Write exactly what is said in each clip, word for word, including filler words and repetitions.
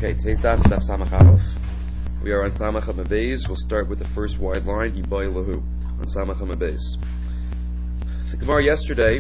Okay, today's daf is daf Samach Aleph. We are on Samach HaMabeis. We'll start with the first wide line, Yibai Lahu, on Samach HaMabeis. The Gemara yesterday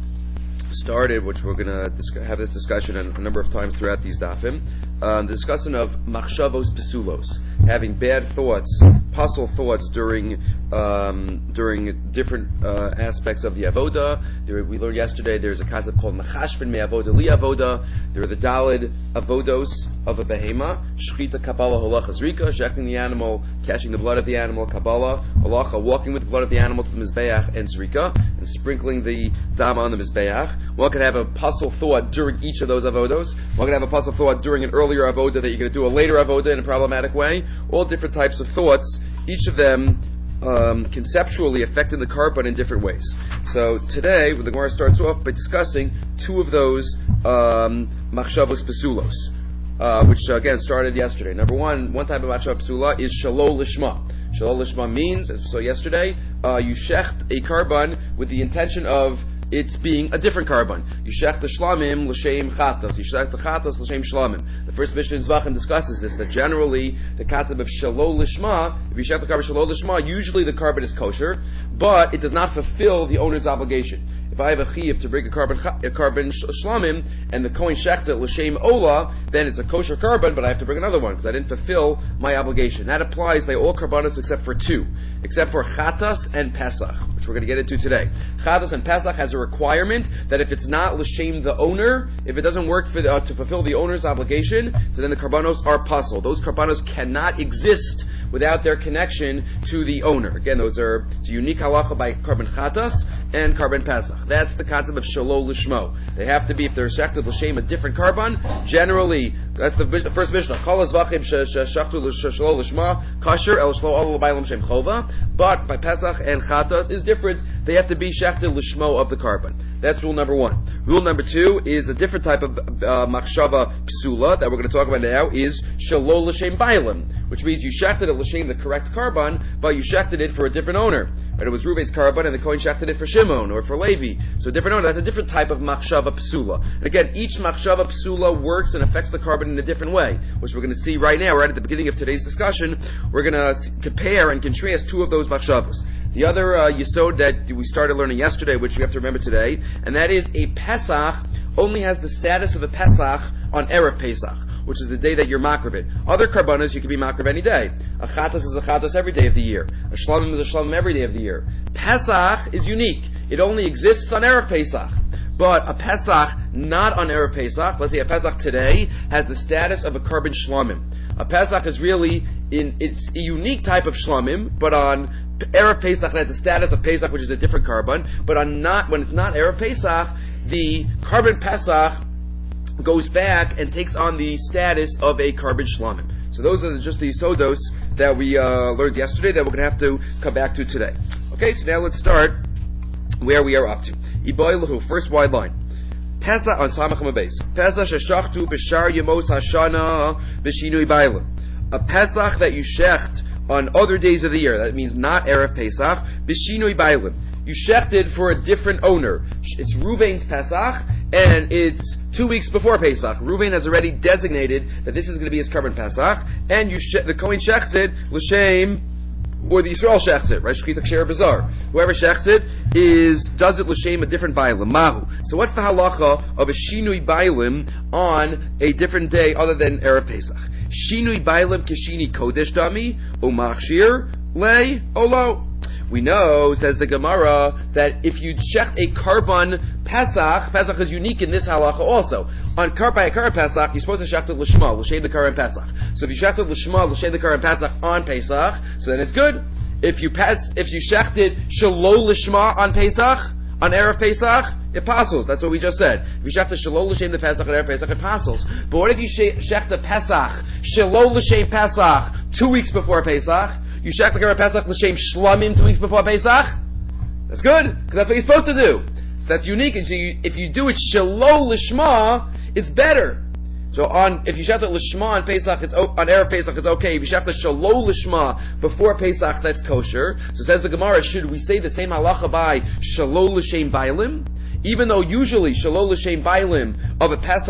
started, which we're going to dis- have this discussion a, a number of times throughout these dafim, um, the discussion of machshavos pesulos, having bad thoughts, pasul thoughts during um, during different uh, aspects of the avoda. There, we learned yesterday there's a concept called machashvin me avoda li avoda. There are the dalid avodos of a behema, shchita, kabbalah, halacha, zrika, shechting the animal, catching the blood of the animal, kabbalah, halacha, walking with the blood of the animal to the mizbeach, and zrika, and sprinkling the dam on the mizbeach. One can have a pasul thought during each of those avodos. One can have a pasul thought during an earlier avoda that you're going to do a later avoda in a problematic way. All different types of thoughts, each of them um, conceptually affecting the carbon in different ways. So today, the Gemara starts off by discussing two of those um, machshavos pesulos, uh, which uh, again started yesterday. Number one, one type of machshav pesula is shalol lishma. Shalol lishma means, as we saw yesterday, uh, you shecht a carbon with the intention of it's being a different carbon. You shech the shlamim l'shem chatos. You shech the chatos l'shem shlamim. The first Mishnah in Zvachim discusses this, that generally the katab of shalol lishma, if you shech the carbon shalol lishma, usually the carbon is kosher, but it does not fulfill the owner's obligation. If I have a chiyuv to bring a carbon a carbon shlamim, and the kohen shechts it l'shem ola, then it's a kosher carbon, but I have to bring another one because I didn't fulfill my obligation. That applies by all karbanos except for two, except for chatas and pesach, which we're going to get into today. Chatas and pesach has a requirement that if it's not l'shem the owner, if it doesn't work for the, uh, to fulfill the owner's obligation, so then the karbanos are pasul. Those karbanos cannot exist without their connection to the owner. Again, those are it's a unique halacha by carbon chatas and carbon pesach. That's the concept of shalol lishmo. They have to be, if they're shechted l'shem a different carbon, generally, that's the, the first Mishnah, chol zvachim shechtu shalol lishma, kasher el shlo ol l'baylam shem chova, but by pesach and chatas is different. They have to be shechted l'shmo of the carbon. That's rule number one. Rule number two is a different type of uh, machshava psula that we're going to talk about now is shalol l'shem baylam, which means you shechted it l'shem the correct carbon, but you shechted it for a different owner. Right? It was Reuven's carbon, and the Kohen shechted it for Shimon or for Levi. So a different owner. That's a different type of machshava psula. And again, each machshava psula works and affects the carbon in a different way, which we're going to see right now. Right at the beginning of today's discussion, we're going to compare and contrast two of those machshavas. The other uh, yesod that we started learning yesterday, which we have to remember today, and that is a Pesach only has the status of a Pesach on Erev Pesach, which is the day that you're makrav. Other karbanos you can be makrav any day. A chatas is a chatas every day of the year. A shlamim is a shlamim every day of the year. Pesach is unique. It only exists on Erev Pesach. But a Pesach not on Erev Pesach, let's say a Pesach today, has the status of a carbon shlamim. A Pesach is really, in it's a unique type of shlamim, but on Erev Pesach it has the status of Pesach, which is a different carbon. But on not when it's not Erev Pesach, the carbon Pesach goes back and takes on the status of a carbon shlamim. So those are just the yisodos that we uh, learned yesterday that we're going to have to come back to today. Okay, so now let's start where we are up to. Iboy lahu, first wide line. Pesach on Samach HaMabeis. Pesach sheshachtu b'shar yemos hashana b'shinui bailim. A Pesach that you shecht on other days of the year. That means not Erev Pesach. B'shinui bailim. You shechted for a different owner. It's Reuven's Pesach, and it's two weeks before Pesach. Reuven has already designated that this is going to be his carbon Pesach, and you she- the Kohen shechts it l'shem, or the Yisrael shechts it, right? Shechita ksher bazar. Whoever shechts it is does it l'shem a different bailim. Mahu. So what's the halacha of a shinui bailim on a different day other than Erev Pesach? Shinui bailim kishini kodesh dami umachshir lei olo. We know, says the Gemara, that if you shecht a carbon Pesach, Pesach is unique in this halacha also. On kar by a carbon Pesach, you're supposed to shecht it l'shma, l'shem the carbon Pesach. So if you shecht it l'shma, l'shem the carbon Pesach on Pesach, so then it's good. If you pass, if you shechted shalol l'shma on Pesach, on Erev Pesach, it passes. That's what we just said. If you shecht the shalol l'shem the Pesach on Erev Pesach, it passes. But what if you shecht the Pesach, shalol l'shem Pesach, two weeks before Pesach? You shech the carbon Pesach l'shem shlamim two weeks before Pesach? That's good, because that's what you're supposed to do. So that's unique. And so you, if you do it shalol l'shma, it's better. So on, if you shech the l'shma on Pesach, it's on Erev Pesach, it's okay. If you shech the shalol l'shma before Pesach, that's kosher. So says the Gemara, should we say the same halacha by shalol l'shem bailim? Even though usually shalol l'shem bailim of a Pesach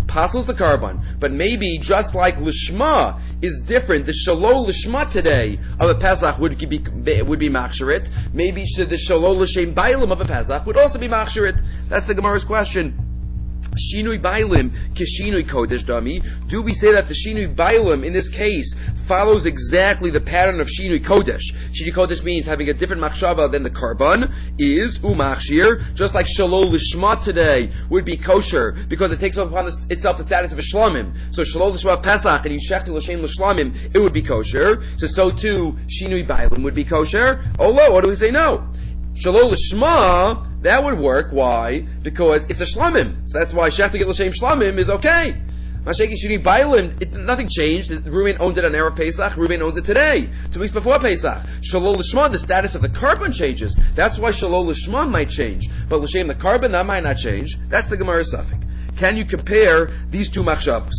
passes the carbon, but maybe just like lishma is different, the shalol lishma today of a Pesach would be would be machsharit. Maybe the shalol l'shem bailim of a Pesach would also be machsharit. That's the Gemara's question. Shinui bailim kishinui kodesh dami. Do we say that the shinui bailim in this case follows exactly the pattern of shinui kodesh? Shinui kodesh means having a different machshava than the karban is umachshir, just like shalol lishma today would be kosher because it takes upon the, itself the status of a shlamim. So shalol lishma pesach and you shechti l'shem l'shlamim, it would be kosher. So so too shinui bailim would be kosher. Oh lo, what do we say? No. Shalol l'shma, that would work. Why? Because it's a shlamim. So that's why shech to get l'shem shlamim is okay. Masheki shini bailim, it, nothing changed. Reuben owned it on Erev Pesach. Reuben owns it today, two weeks before Pesach. Shalol l'shma, the status of the carbon changes. That's why shalol l'shma might change. But l'shem the carbon, that might not change. That's the Gemara suffix. Can you compare these two machshavos?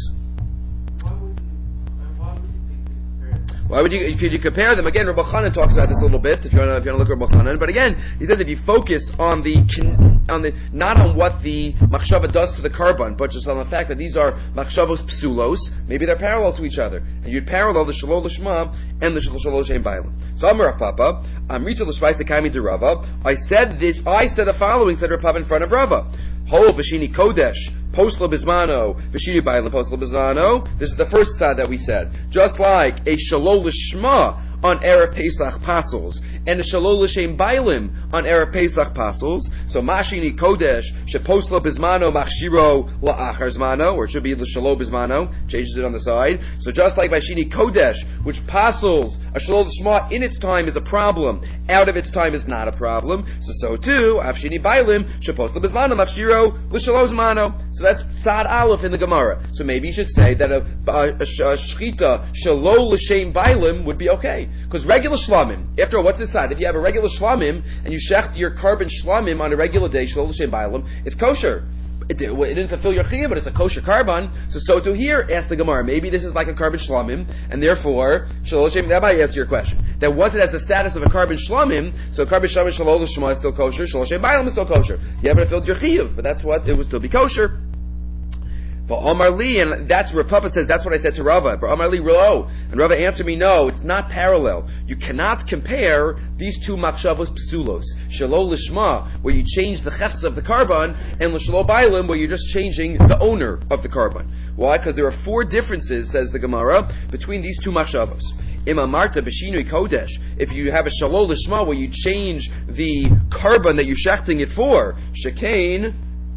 Why would you, could you compare them? Again, Rabbi Chanan talks about this a little bit, if you want to, if you want to look at Rabbi Chanan. But again, he says if you focus on the, on the, not on what the machshava does to the carbon, but just on the fact that these are machshavos psulos, maybe they're parallel to each other. And you'd parallel the shalol l'shma and the shalol l'shem bailim. So Amar Papa, Amritza l'shvaisa kami de Rava. I said this, I said the following, said Rav Papa in front of Rava. Ho v'shini kodesh. Posla Bismano, Vishiri Bailam Posla Bismano. This is the first side that we said. Just like a Shalol Lishma on Erev Pesach passes, and a Shalol L'Shem Bailim on Erev Pesach passes. So Mashini Kodesh, Sheposla Bismano Machshiro La'achar Zmano, or it should be L'Shalol Bismano, changes it on the side. So just like Mashini Kodesh, which passes a Shalol L'Shma in its time is a problem, out of its time is not a problem. So so too, Avshini Bailim, Sheposla Bismano Machshiro L'Shalol Zmano. So that's Tzad Aleph in the Gemara. So maybe you should say that a, a, a, a Shchita Shalol L'Shem Bailim would be okay. Because regular shlamim, after all, what's this side? If you have a regular shlamim, and you shecht your carbon shlamim on a regular day, shalol l'shem bailim, it's kosher. It, it, it didn't fulfill your chiyah, but it's a kosher carbon. So, so to here, ask the Gemara, maybe this is like a carbon shlamim, and therefore, shalol l'shem, that might answer your question. That once it has the status of a carbon shlamim, so carbon shlamim shalol l'shema is still kosher, shalol l'shem bailim is still kosher. You haven't fulfilled your chiyah, but that's what, it would still be kosher. For Omar Li, and that's where Papa says, that's what I said to Rava. For Omar Li, Ro, and Rava answered me, no, it's not parallel. You cannot compare these two machshavos psulos. Shalol lishma, where you change the chefs of the carbon, and l'shalol bailim, where you're just changing the owner of the carbon. Why? Because there are four differences, says the Gemara, between these two machshavos. Imamarta b'shinui kodesh. If you have a shalol lishma, where you change the carbon that you're shechting it for, shekain,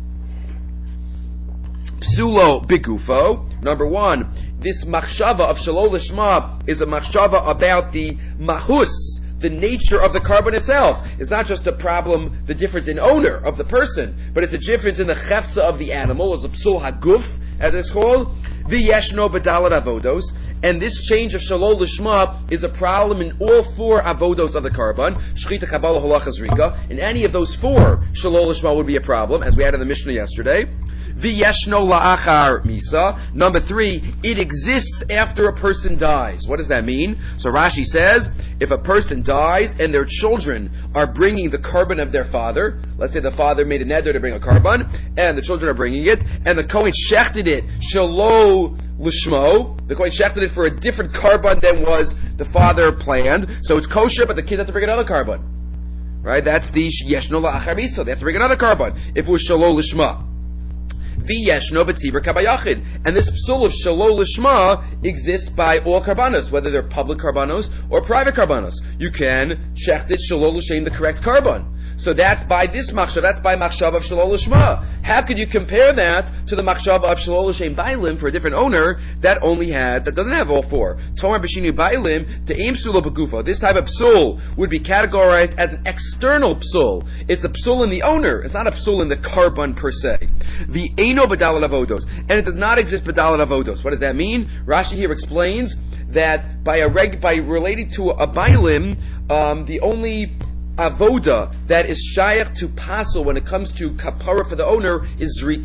Psulo bigufo. Number one, this machshava of shalol lishma is a machshava about the mahus, the nature of the carbon itself. It's not just a problem, the difference in owner of the person, but it's a difference in the chefza of the animal. It's a psul haguf, as it's called. V'yeshno b'dalat avodos. And this change of shalol lishma is a problem in all four avodos of the carbon. Shchita, kabbalah, halacha, zrika. In any of those four, shalol lishma would be a problem, as we had in the Mishnah yesterday. V'yeshno la'achar misa. Number three, it exists after a person dies. What does that mean? So Rashi says, if a person dies and their children are bringing the carbon of their father, let's say the father made a neder to bring a carbon, and the children are bringing it, and the Kohen shechted it, shalol lishmo, the Kohen shechted it for a different carbon than was the father planned, so it's kosher, but the kids have to bring another carbon. Right? That's the yeshno la'achar misa. They have to bring another carbon, if it was shalol lishma. V'yeshno b'tzibur kabayachid, and this psul of shalol lishma exists by all karbanos, whether they're public karbanos or private karbanos. You can shecht it shalol l'shem, the correct carbon. So that's by this machshav, that's by machshav of shalol lishma. How could you compare that to the machshav of shalol l'shem bailim for a different owner that only had, that doesn't have all four? Tomar b'shinu bailim to aim psulo b'gufo. This type of psul would be categorized as an external psul. It's a psul in the owner. It's not a psul in the carbon per se. The eino b'dalat avodos, and it does not exist b'dalat avodos. What does that mean? Rashi here explains that by a reg, by relating to a bailim, um, the only avoda that is shayach to pasel when it comes to kapara for the owner is zrika.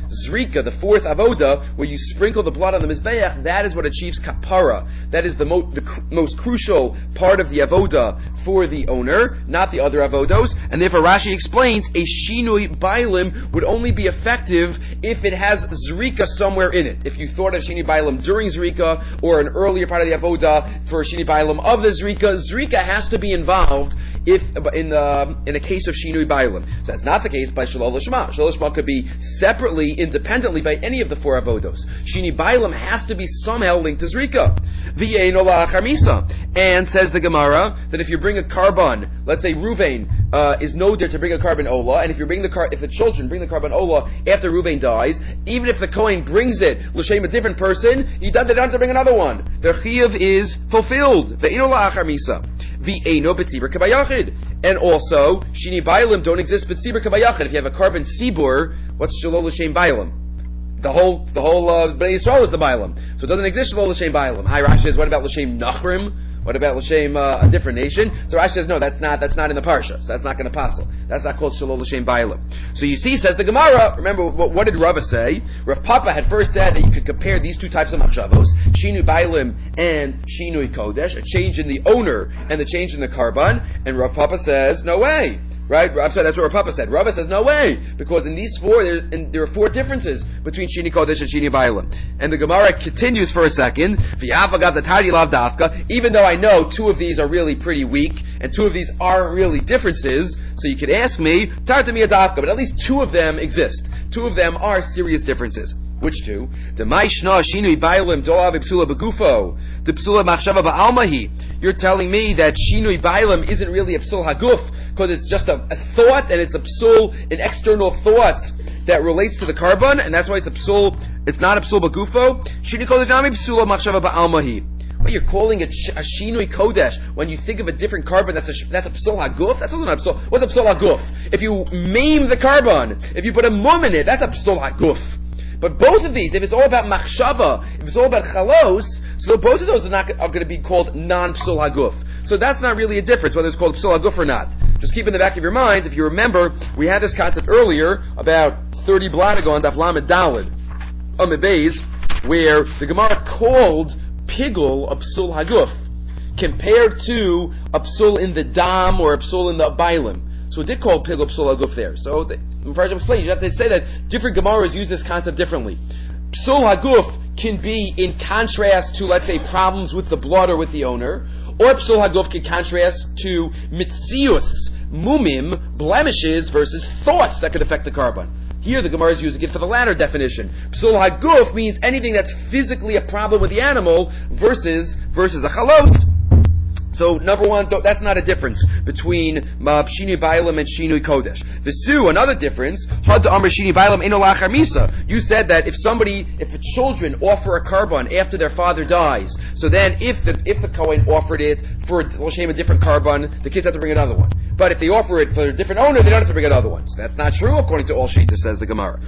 Zrika, the fourth avoda, where you sprinkle the blood on the Mizbeach, that is what achieves kapara. That is the, mo- the cr- most crucial part of the avoda for the owner, not the other avodos. And therefore Rashi explains, a shinui bailim would only be effective if it has Zrika somewhere in it. If you thought of shinui bailim during Zrika, or an earlier part of the avoda for a shinui bailim of the Zrika, Zrika has to be involved if in uh, in a case of shinui bailim. So that's not the case by shalol lishma. Shalol lishma could be separately, independently by any of the four avodos. Shinui bailim has to be somehow linked to zrika. V'yeino la'achar misa. And says the Gemara that if you bring a carbon, let's say Ruvain uh, is noder to bring a carbon ola, and if you bring the car, if the children bring the carbon ola after Ruvain dies, even if the Kohen brings it l'shem a different person, he doesn't have to bring another one. The chiyuv is fulfilled. V'yeino la'achar misa. V'eino b'tzibur kabayachid. And also, shini bailim don't exist b'tzibur kabayachid. If you have a carbon sibur, what's shalol l'shem bailim? The whole, the whole, uh, Bnei Yisrael is the bailim. So it doesn't exist shalol l'shem bailim. Hi, Rashi says, what about l'shem nachrim? What about l'shem, uh, a different nation? So Rashi says, no, that's not, that's not in the parsha. So that's not going to passel. That's not called shalol l'shem bailim. So you see, says the Gemara, remember, what, what did Rava say? Rav Papa had first said that you could compare these two types of machshavos, shinui bailim and shinui kodesh, a change in the owner and the change in the carbon, and Rav Papa says, no way. Right? I'm sorry, that's what Rav Papa said. Rava says, no way, because in these four, there, in, there are four differences between Shini Kodesh and Shini Bailim. And the Gemara continues for a second, even though I know two of these are really pretty weak, and two of these aren't really differences, so you could ask me, Tartami Adafka, but at least two of them exist. Two of them are serious differences. Which two? The Maishna Shinui Bailim Doav Psula Begufo. The Psula Machshava Ba'almahi. You're telling me that Shinui Bailim isn't really a Psul Haguf, because it's just a, a thought, and it's a Psul, an external thought that relates to the carbon, and that's why it's a Psul, it's not a Psul Begufo. Shinui Kodeshami Psula Machshava Ba'almahi. What you're calling a, a Shinui Kodesh, when you think of a different carbon, that's a, that's a Psul Haguf? That's also not a Psul. What's a Psul Haguf? If you maim the carbon, if you put a mum in it, that's a Psul Haguf. But both of these, if it's all about machshava, if it's all about chalos, so both of those are not are going to be called non-psul haguf. So that's not really a difference whether it's called psul haguf or not. Just keep in the back of your minds, if you remember, we had this concept earlier about thirty blot ago on Daf Lamed Daled, Amud Beis, where the Gemara called pigul a psul haguf, compared to a psul in the dam or a psul in the bailim. So it did call pigul psul haguf there. So the, before I explain, you have to say that different Gemaras use this concept differently. Psul haguf can be in contrast to, let's say, problems with the blood or with the owner, or psul haguf can contrast to mitzius, mumim, blemishes versus thoughts that could affect the carbon. Here the Gemara is using it for the latter definition. Psul haguf means anything that's physically a problem with the animal versus versus a chalos. So, number one, that's not a difference between uh, Shinui Bailim and Shinui Kodesh. V'su, another difference, Had Amar Shinui Bailim Eino Lachar Misa. You said that if somebody, if the children offer a carbon after their father dies, so then if the if the Kohen offered it for L'Shem a different carbon, the kids have to bring another one. But if they offer it for a different owner, they don't have to bring another one. So that's not true according to all Shita, says the Gemara.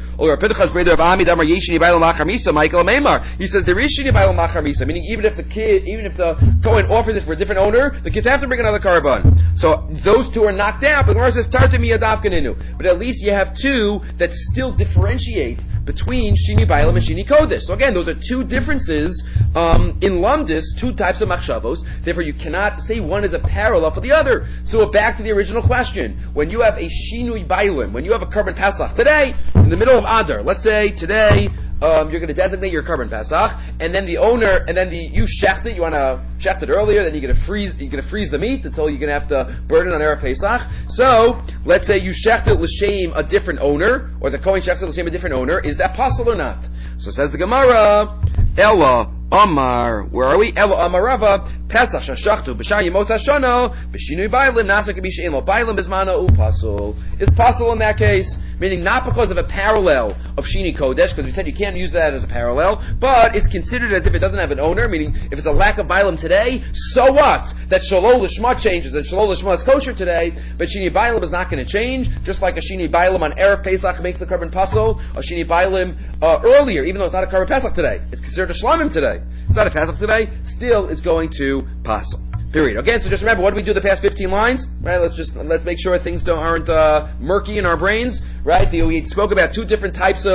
He says there is Shinui Bailim Lachar Misa, meaning even if the kid, even if the Kohen offers it for a different owner, the kids have to bring another carbon. So those two are knocked out. But the Gemara says Tartami Adafkaninu. But at least you have two that still differentiate between Shinui Bailim and Shinui Kodesh. So again, those are two differences um, in Lumdis, two types of machshavos. Therefore, you cannot say one is a parallel for the other. So back to the original question: when you have a Shinui Bailim, when you have a carbon Pesach today, in the middle of Adar, let's say today. Um, you're going to designate your carbon Pesach, and then the owner, and then the you shecht it. You want to shecht it earlier, then you're going to freeze. You're going to freeze the meat until you're going to have to burn it on Erev Pesach. So let's say you shecht it l'shem a different owner, or the Kohen shechts it l'shem a different owner. Is that possible or not? So says the Gemara, Ella Amar. Where are we? Ella Amar Rava Pesach shashachtu b'shah yemos hashana b'shinui bailim nasa k'bi she'en lo bailim bizmana upasul. It's possible in that case, meaning not because of a parallel of Shini Kodesh, because we said you can't use that as a parallel, but it's considered as if it doesn't have an owner, meaning if it's a lack of bailim today, so what? That Shalol Lishma changes, and Shalol Lishma is kosher today, but Shini Bailim is not going to change, just like a Shini Bailim on Erev Pesach makes the carbon pasul, a Shini Bailim uh, earlier, even though it's not a carbon Pesach today. It's considered a Shlamim today. It's not a Pesach today, still it's going to pasul. Period. Okay, so just remember, what did we do the past fifteen lines? Right, let's just, let's make sure things don't, aren't uh, murky in our brains. Right, the, we spoke about two different types of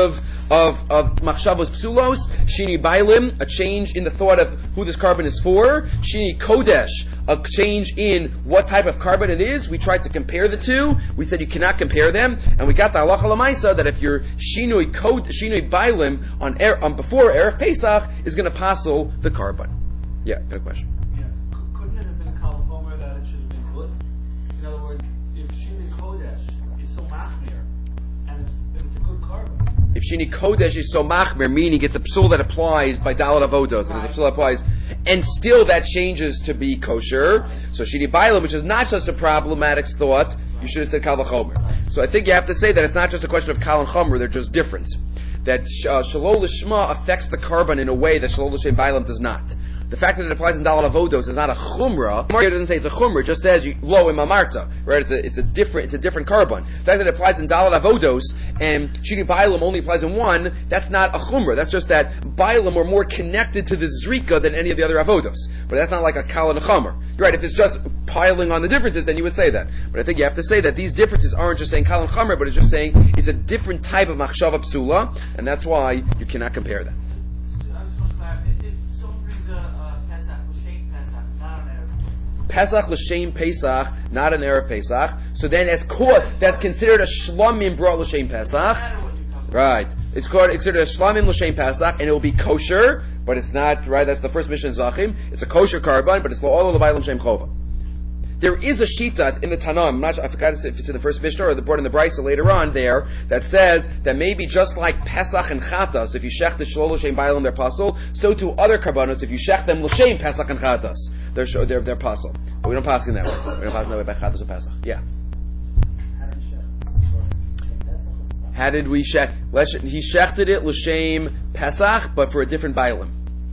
of, of machshavos psulos, shini bailim, a change in the thought of who this carbon is for, shini kodesh, a change in what type of carbon it is. We tried to compare the two. We said you cannot compare them, and we got the halacha lamaisa that if your shinui kod, shinui bailim on, er, on before erev Pesach is going to passel the carbon. Yeah, got a question. Yeah, C- couldn't it have been a kalafomer that it should have been good? In other words, if shinui kodesh is so machmir and it's, if it's a good carbon. If shini kodesh is so machmir, meaning it's a psul that applies by dalad avodos, and it's a psul that applies, and still that changes to be kosher. So shini bailam, which is not just a problematic thought, you should have said kal v'chomer. So I think you have to say that it's not just a question of kal and chomer; they're just different. That uh, shalol lishma affects the carbon in a way that shalol l'shem bailam does not. The fact that it applies in dalad avodos is not a chumrah. It doesn't say it's a chumrah; it just says you, lo im amarta, right? It's a it's a different it's a different carbon. The fact that it applies in dalad avodos and shini bailam only applies in one, that's not a chumrah. That's just that bailam are more connected to the zrika than any of the other avodos. But that's not like a kal and a chomer. Right? If it's just piling on the differences, then you would say that. But I think you have to say that these differences aren't just saying kal and chomer, but it's just saying it's a different type of machshava psula, and that's why you cannot compare them. Pesach l'shem Pesach, not an erev Pesach. So then that's called, that's considered a shlamim brought l'shem Pesach. Right. It's called, it's considered a shlamim l'shem Pesach, and it will be kosher, but it's not, right, that's the first mission in Zachim. It's a kosher carbon, but it's for all of the Bailam Shem Chova. There is a shita in the Tanam, I'm not, I forgot if it's in the first Mishnah or the brought in the Brisa later on there, that says that maybe just like Pesach and Chatas, if you shech the Shalol L'Shem Bailam, they're pasul, so too other karbanos, if you shech them L'Shem Pesach and Chatas, they're, they're, they're pasul. But we don't pass in that way. We don't pass in that way by Chatas or Pesach. Yeah. How did we shech? He shechted it L'Shem Pesach, but for a different Bailam.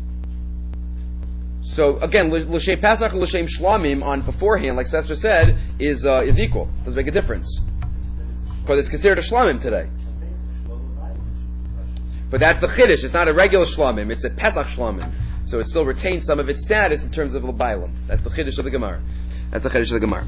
So again, l'shem Pesach or l'shem Shlamim on beforehand, like Seth just said, is uh, is equal. Doesn't make a difference, because it's considered a Shlamim today. But that's the Chiddush. It's not a regular Shlamim. It's a Pesach Shlamim. So it still retains some of its status in terms of l'bailam. That's the Chiddush of the Gemara. That's the Chiddush of the Gemara.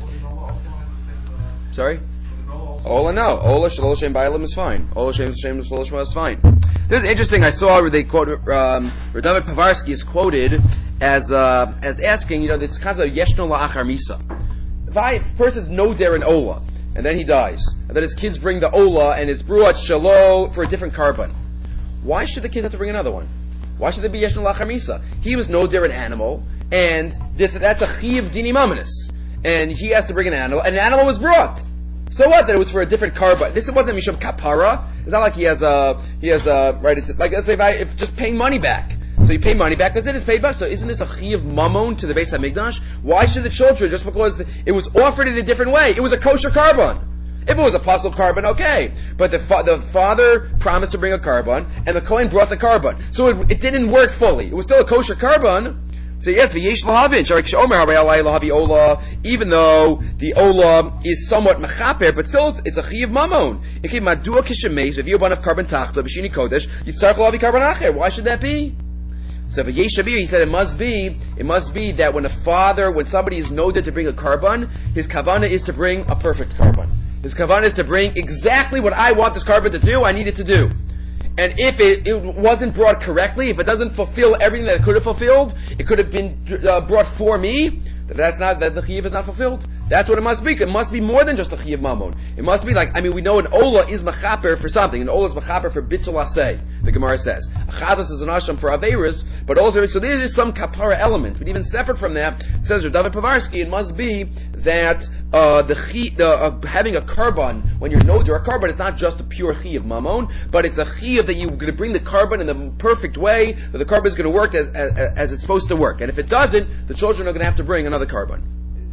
Sorry. Ola no. Ola Shalol Shem Bailam is fine. Ola Shem Shem Shalol Shema is fine. This is interesting. I saw where they quote um, where David Pavarsky is quoted as uh, as asking, you know, this concept of Yeshno La'achar Misa. If I if a person's no der in Ola, and then he dies, and then his kids bring the Ola and it's brought Shalom for a different carbon, why should the kids have to bring another one? Why should there be Yeshno La'achar Misa? He was no der an animal, and this, that's a Chiv Dini Mamanis, and he has to bring an animal, and an animal was brought. So what? That it was for a different carbon. This wasn't Mishum Kapara. It's not like he has a, he has a, right, it's like, let's say if I, if just paying money back. So you pay money back, that's it, it's paid back. So isn't this a Chiv Mamon to the Beis HaMikdash? Why should the children, just because it was offered in a different way? It was a kosher carbon. If it was a puzzle carbon, okay. But the fa- the father promised to bring a carbon, and the Kohen brought the carbon. So it, it didn't work fully. It was still a kosher carbon. So yes, v'yesh lahavin, sharik she'omer harei alai lahavi ola, even though the ola is somewhat mechaper, but still it's, it's a chiv mamon. Ikim madua kishemeis, v'viyu banav carbon tachto, b'shini kodesh, yitzarech lahavi carbon acher. Why should that be? So v'yesh shabir, he said it must be, it must be that when a father, when somebody is noted to bring a carbon, his kavanah is to bring a perfect carbon. His kavanah is to bring exactly what I want this carbon to do, I need it to do. And if it, it wasn't brought correctly, if it doesn't fulfill everything that it could have fulfilled, it could have been uh, brought for me, that's not, that the chiyuv is not fulfilled. That's what it must be. It must be more than just a chiyuv mamon. It must be like, I mean, we know an ola is machaper for something. An ola is machaper for bittul aseh, the Gemara says. Achadas is an asham for averis, but also, so there is some kapara element. But even separate from that, it says, David Pavarsky, it must be that, uh, the chi, the, uh, having a carbon, when you're noder, a carbon, it's not just a pure chiyuv mamon, but it's a chiyuv that you're going to bring the carbon in the perfect way, that the carbon is going to work as, as, as it's supposed to work. And if it doesn't, the children are going to have to bring another carbon.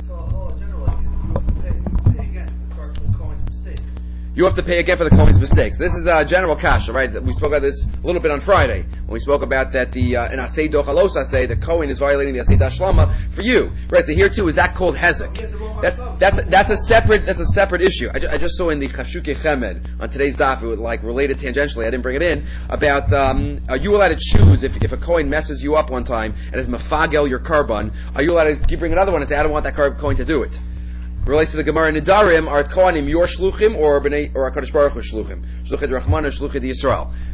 You have to pay again for the Kohen's mistakes. This is a general kasha, right? We spoke about this a little bit on Friday when we spoke about that the uh, in Asay Dochalos Asay, the Kohen is violating the Asay Dashlama for you, right? So here too is that called hezek. That's that's that's a separate that's a separate issue. I, ju- I just saw in the Chashuke Chemed on today's daf, it was like related tangentially. I didn't bring it in about um, are you allowed to choose if if a Kohen messes you up one time and is mafagel your carbon? Are you allowed to bring another one and say I don't want that Kohen to do it? Relates to the Gemara Nidarim, are Kohanim your shluchim or Bnei or HaKadosh Baruch Hu shluchim? Shluchid Rahman or Shluchid Yisrael?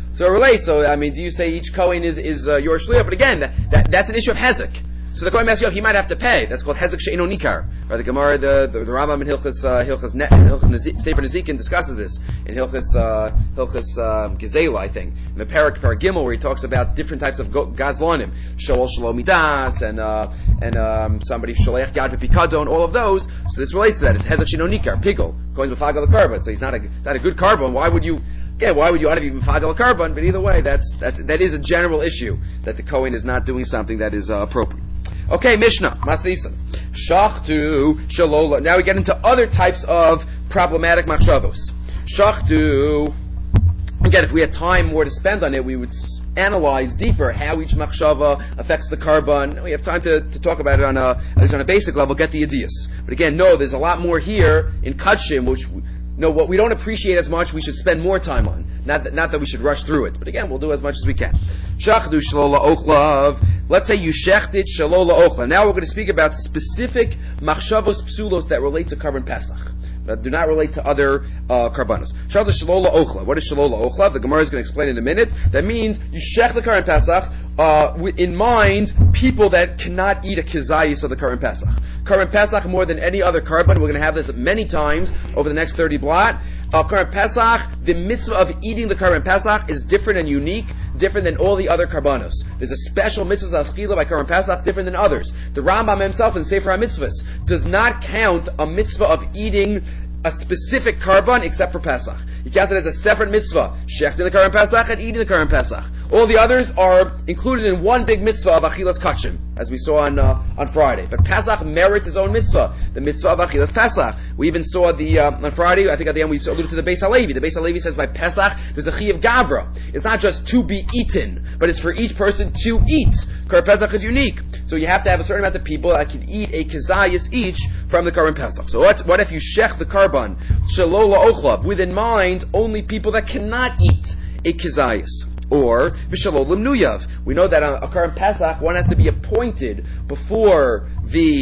So it relates. So I mean, do you say each Kohen is is uh, your shliach? But again, that, that that's an issue of hezek. So the Kohen messes you up, he might have to pay. That's called hezek she'eno nikar. Right? The Gemara, the the, the Rambam in Hilchas uh, Hilchas ne, Hilchas Sefer Nezikin discusses this in Hilchas uh, Hilchas uh, Gezela, I think, in the Parak Parak Gimel, where he talks about different types of go- gazlonim, shalol shalom midas, and uh, and um, somebody shalech gad b'pikadon, all of those. So this relates to that. It's hezek she'eno nikar, pigel, Kohen's b'fagal the carbon. So he's not a it's not a good carbon. Why would you? Yeah, why would you want to be b'fagal carbon? But either way, that's that's that is a general issue that the Kohen is not doing something that is uh, appropriate. Okay, Mishnah, Maslisan. Shachtu, Shalola. Now we get into other types of problematic machshavos. Shachtu. Again, if we had time more to spend on it, we would analyze deeper how each machshava affects the carbon. We have time to, to talk about it on a, at least on a basic level, get the ideas. But again, no, there's a lot more here in Kachim, which, no, what we don't appreciate as much, we should spend more time on. Not that, not that we should rush through it. But again, we'll do as much as we can. Shachdu shalola ochlav. Let's say you shechted shalola ochlav. Now we're going to speak about specific machshavos psulos that relate to carbon pesach. That do not relate to other uh, karbanos. Shachdu shalola ochlav. What is shalola ochlav? The Gemara is going to explain in a minute. That means you shech the carbon pesach uh, in mind people that cannot eat a kizayis of the carbon pesach. Carbon pesach more than any other carbon. We're going to have this many times over the next thirty blot. Uh, Karban Pesach, the mitzvah of eating the Karban Pesach is different and unique, different than all the other karbanos. There's a special mitzvah zachila by Karban Pesach, different than others. The Rambam himself in Sefer HaMitzvahs does not count a mitzvah of eating a specific karban except for Pesach. He counts it as a separate mitzvah, shechting the Karban Pesach and eating the Karban Pesach. All the others are included in one big mitzvah of Achilas Kachim, as we saw on uh, on Friday. But Pesach merits his own mitzvah, the mitzvah of Achilas Pesach. We even saw the uh, on Friday, I think at the end we alluded to the Beis HaLevi. The Beis HaLevi says by Pesach there's a chi of Gavra. It's not just to be eaten, but it's for each person to eat. Karban Pesach is unique. So you have to have a certain amount of people that can eat a kizayis each from the Karban Pesach. So what, what if you shech the karban, shalola ochlav, with in mind only people that cannot eat a kizayis? Or v'shalolim nuyav. We know that on a Karban Pesach, one has to be appointed before the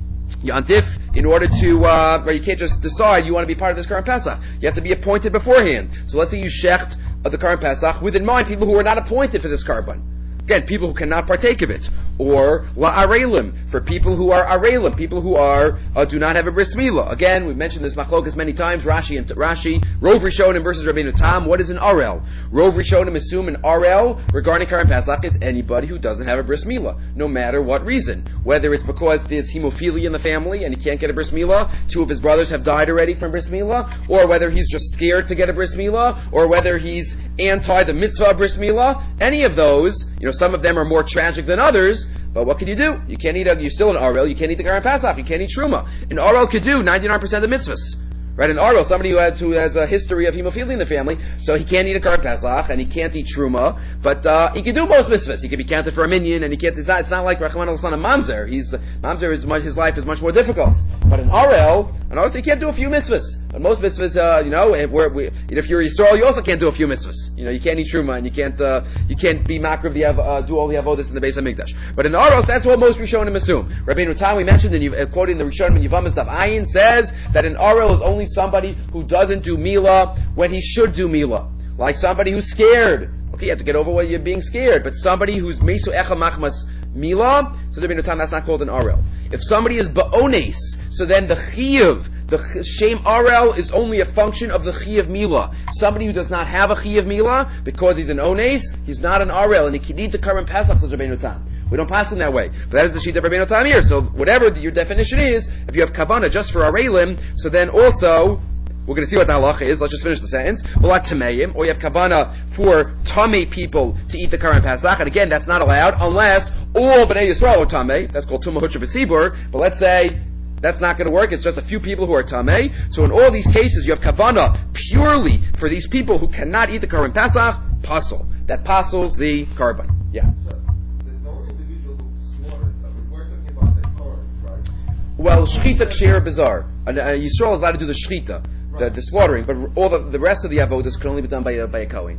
Yantif in order to, uh, or you can't just decide you want to be part of this Karban Pesach. You have to be appointed beforehand. So let's say you shecht of the Karban Pesach with in mind people who are not appointed for this karban. Again, people who cannot partake of it. Or la'arelim, for people who are arelim, people who are uh, do not have a bris milah. Again, we've mentioned this machlokas many times. Rashi and Rashi, Rov Rishonim versus Rabbeinu Tam. What is an arel? Rov Rishonim assume an arel regarding Karban Pesach is anybody who doesn't have a bris milah, no matter what reason. Whether it's because there's hemophilia in the family and he can't get a bris milah, two of his brothers have died already from bris milah, or whether he's just scared to get a bris milah, or whether he's anti the mitzvah of bris milah. Any of those, you know. Some of them are more tragic than others, but what can you do? You can't eat, a, you're still an Arel, you can't eat the Karban Pesach, you can't eat Truma. An Arel could do ninety-nine percent of the mitzvahs. Right, an Arel, somebody who has, who has a history of hemophilia in the family, so he can't eat a Karban Pesach, and he can't eat Truma, but uh, he can do most mitzvahs. He can be counted for a minion, and he can't, it's not, it's not like Rachman al-San and Mamzer. He's, Mamzer is much, his life is much more difficult. But an Arel, and also he can't do a few mitzvahs. But most mitzvahs, uh, you know, if, we're, we, if you're Yisrael, you also can't do a few mitzvahs. You know, you can't eat Truma, and you can't, uh, you can't be makriv the, uh, do all the avodas in the Beis HaMikdash. But in Arel, that's what most Rishonim assume. Rabbeinu Tam, we mentioned, and uh, quoting the Rishonim in Yevamos Daf Ayin, says that an Arel is only somebody who doesn't do Mila when he should do Mila. Like somebody who's scared. Okay, you have to get over what you're being scared. But somebody who's Mesu Echa Machmas Mila, so there'll be no time, that's not called an Arel. If somebody is Ba'ones, so then the Chiyav, the Shem Arel is only a function of the Chiyav Mila. Somebody who does not have a Chiyav Mila, because he's an Ones, he's not an Arel, and he can eat the Karban Pesach, says Rabbeinu Tam. We don't pass in that way. But that is the sheet of Rabbeinu Tam here. So whatever your definition is, if you have Kavanah just for Arelim, so then also, we're going to see what the halacha is. Let's just finish the sentence. V'lat tameim, or you have kavana for tamei people to eat the Karban Pesach, and again, that's not allowed unless all Bnei Yisrael are tamei. That's called tumah hutra b'tzibur. But let's say that's not going to work. It's just a few people who are tamei. So in all these cases, you have kavana purely for these people who cannot eat the Karban Pesach. Pasul. That pasels the karban. Yeah. So, the only individual who slaughtered, I mean, we're talking about the Torah, right? Well, shchita kshir bizarre. And uh, Yisrael is allowed to do the shchita. The, the slaughtering, but all the, the rest of the avodas can only be done by a, by a Kohen.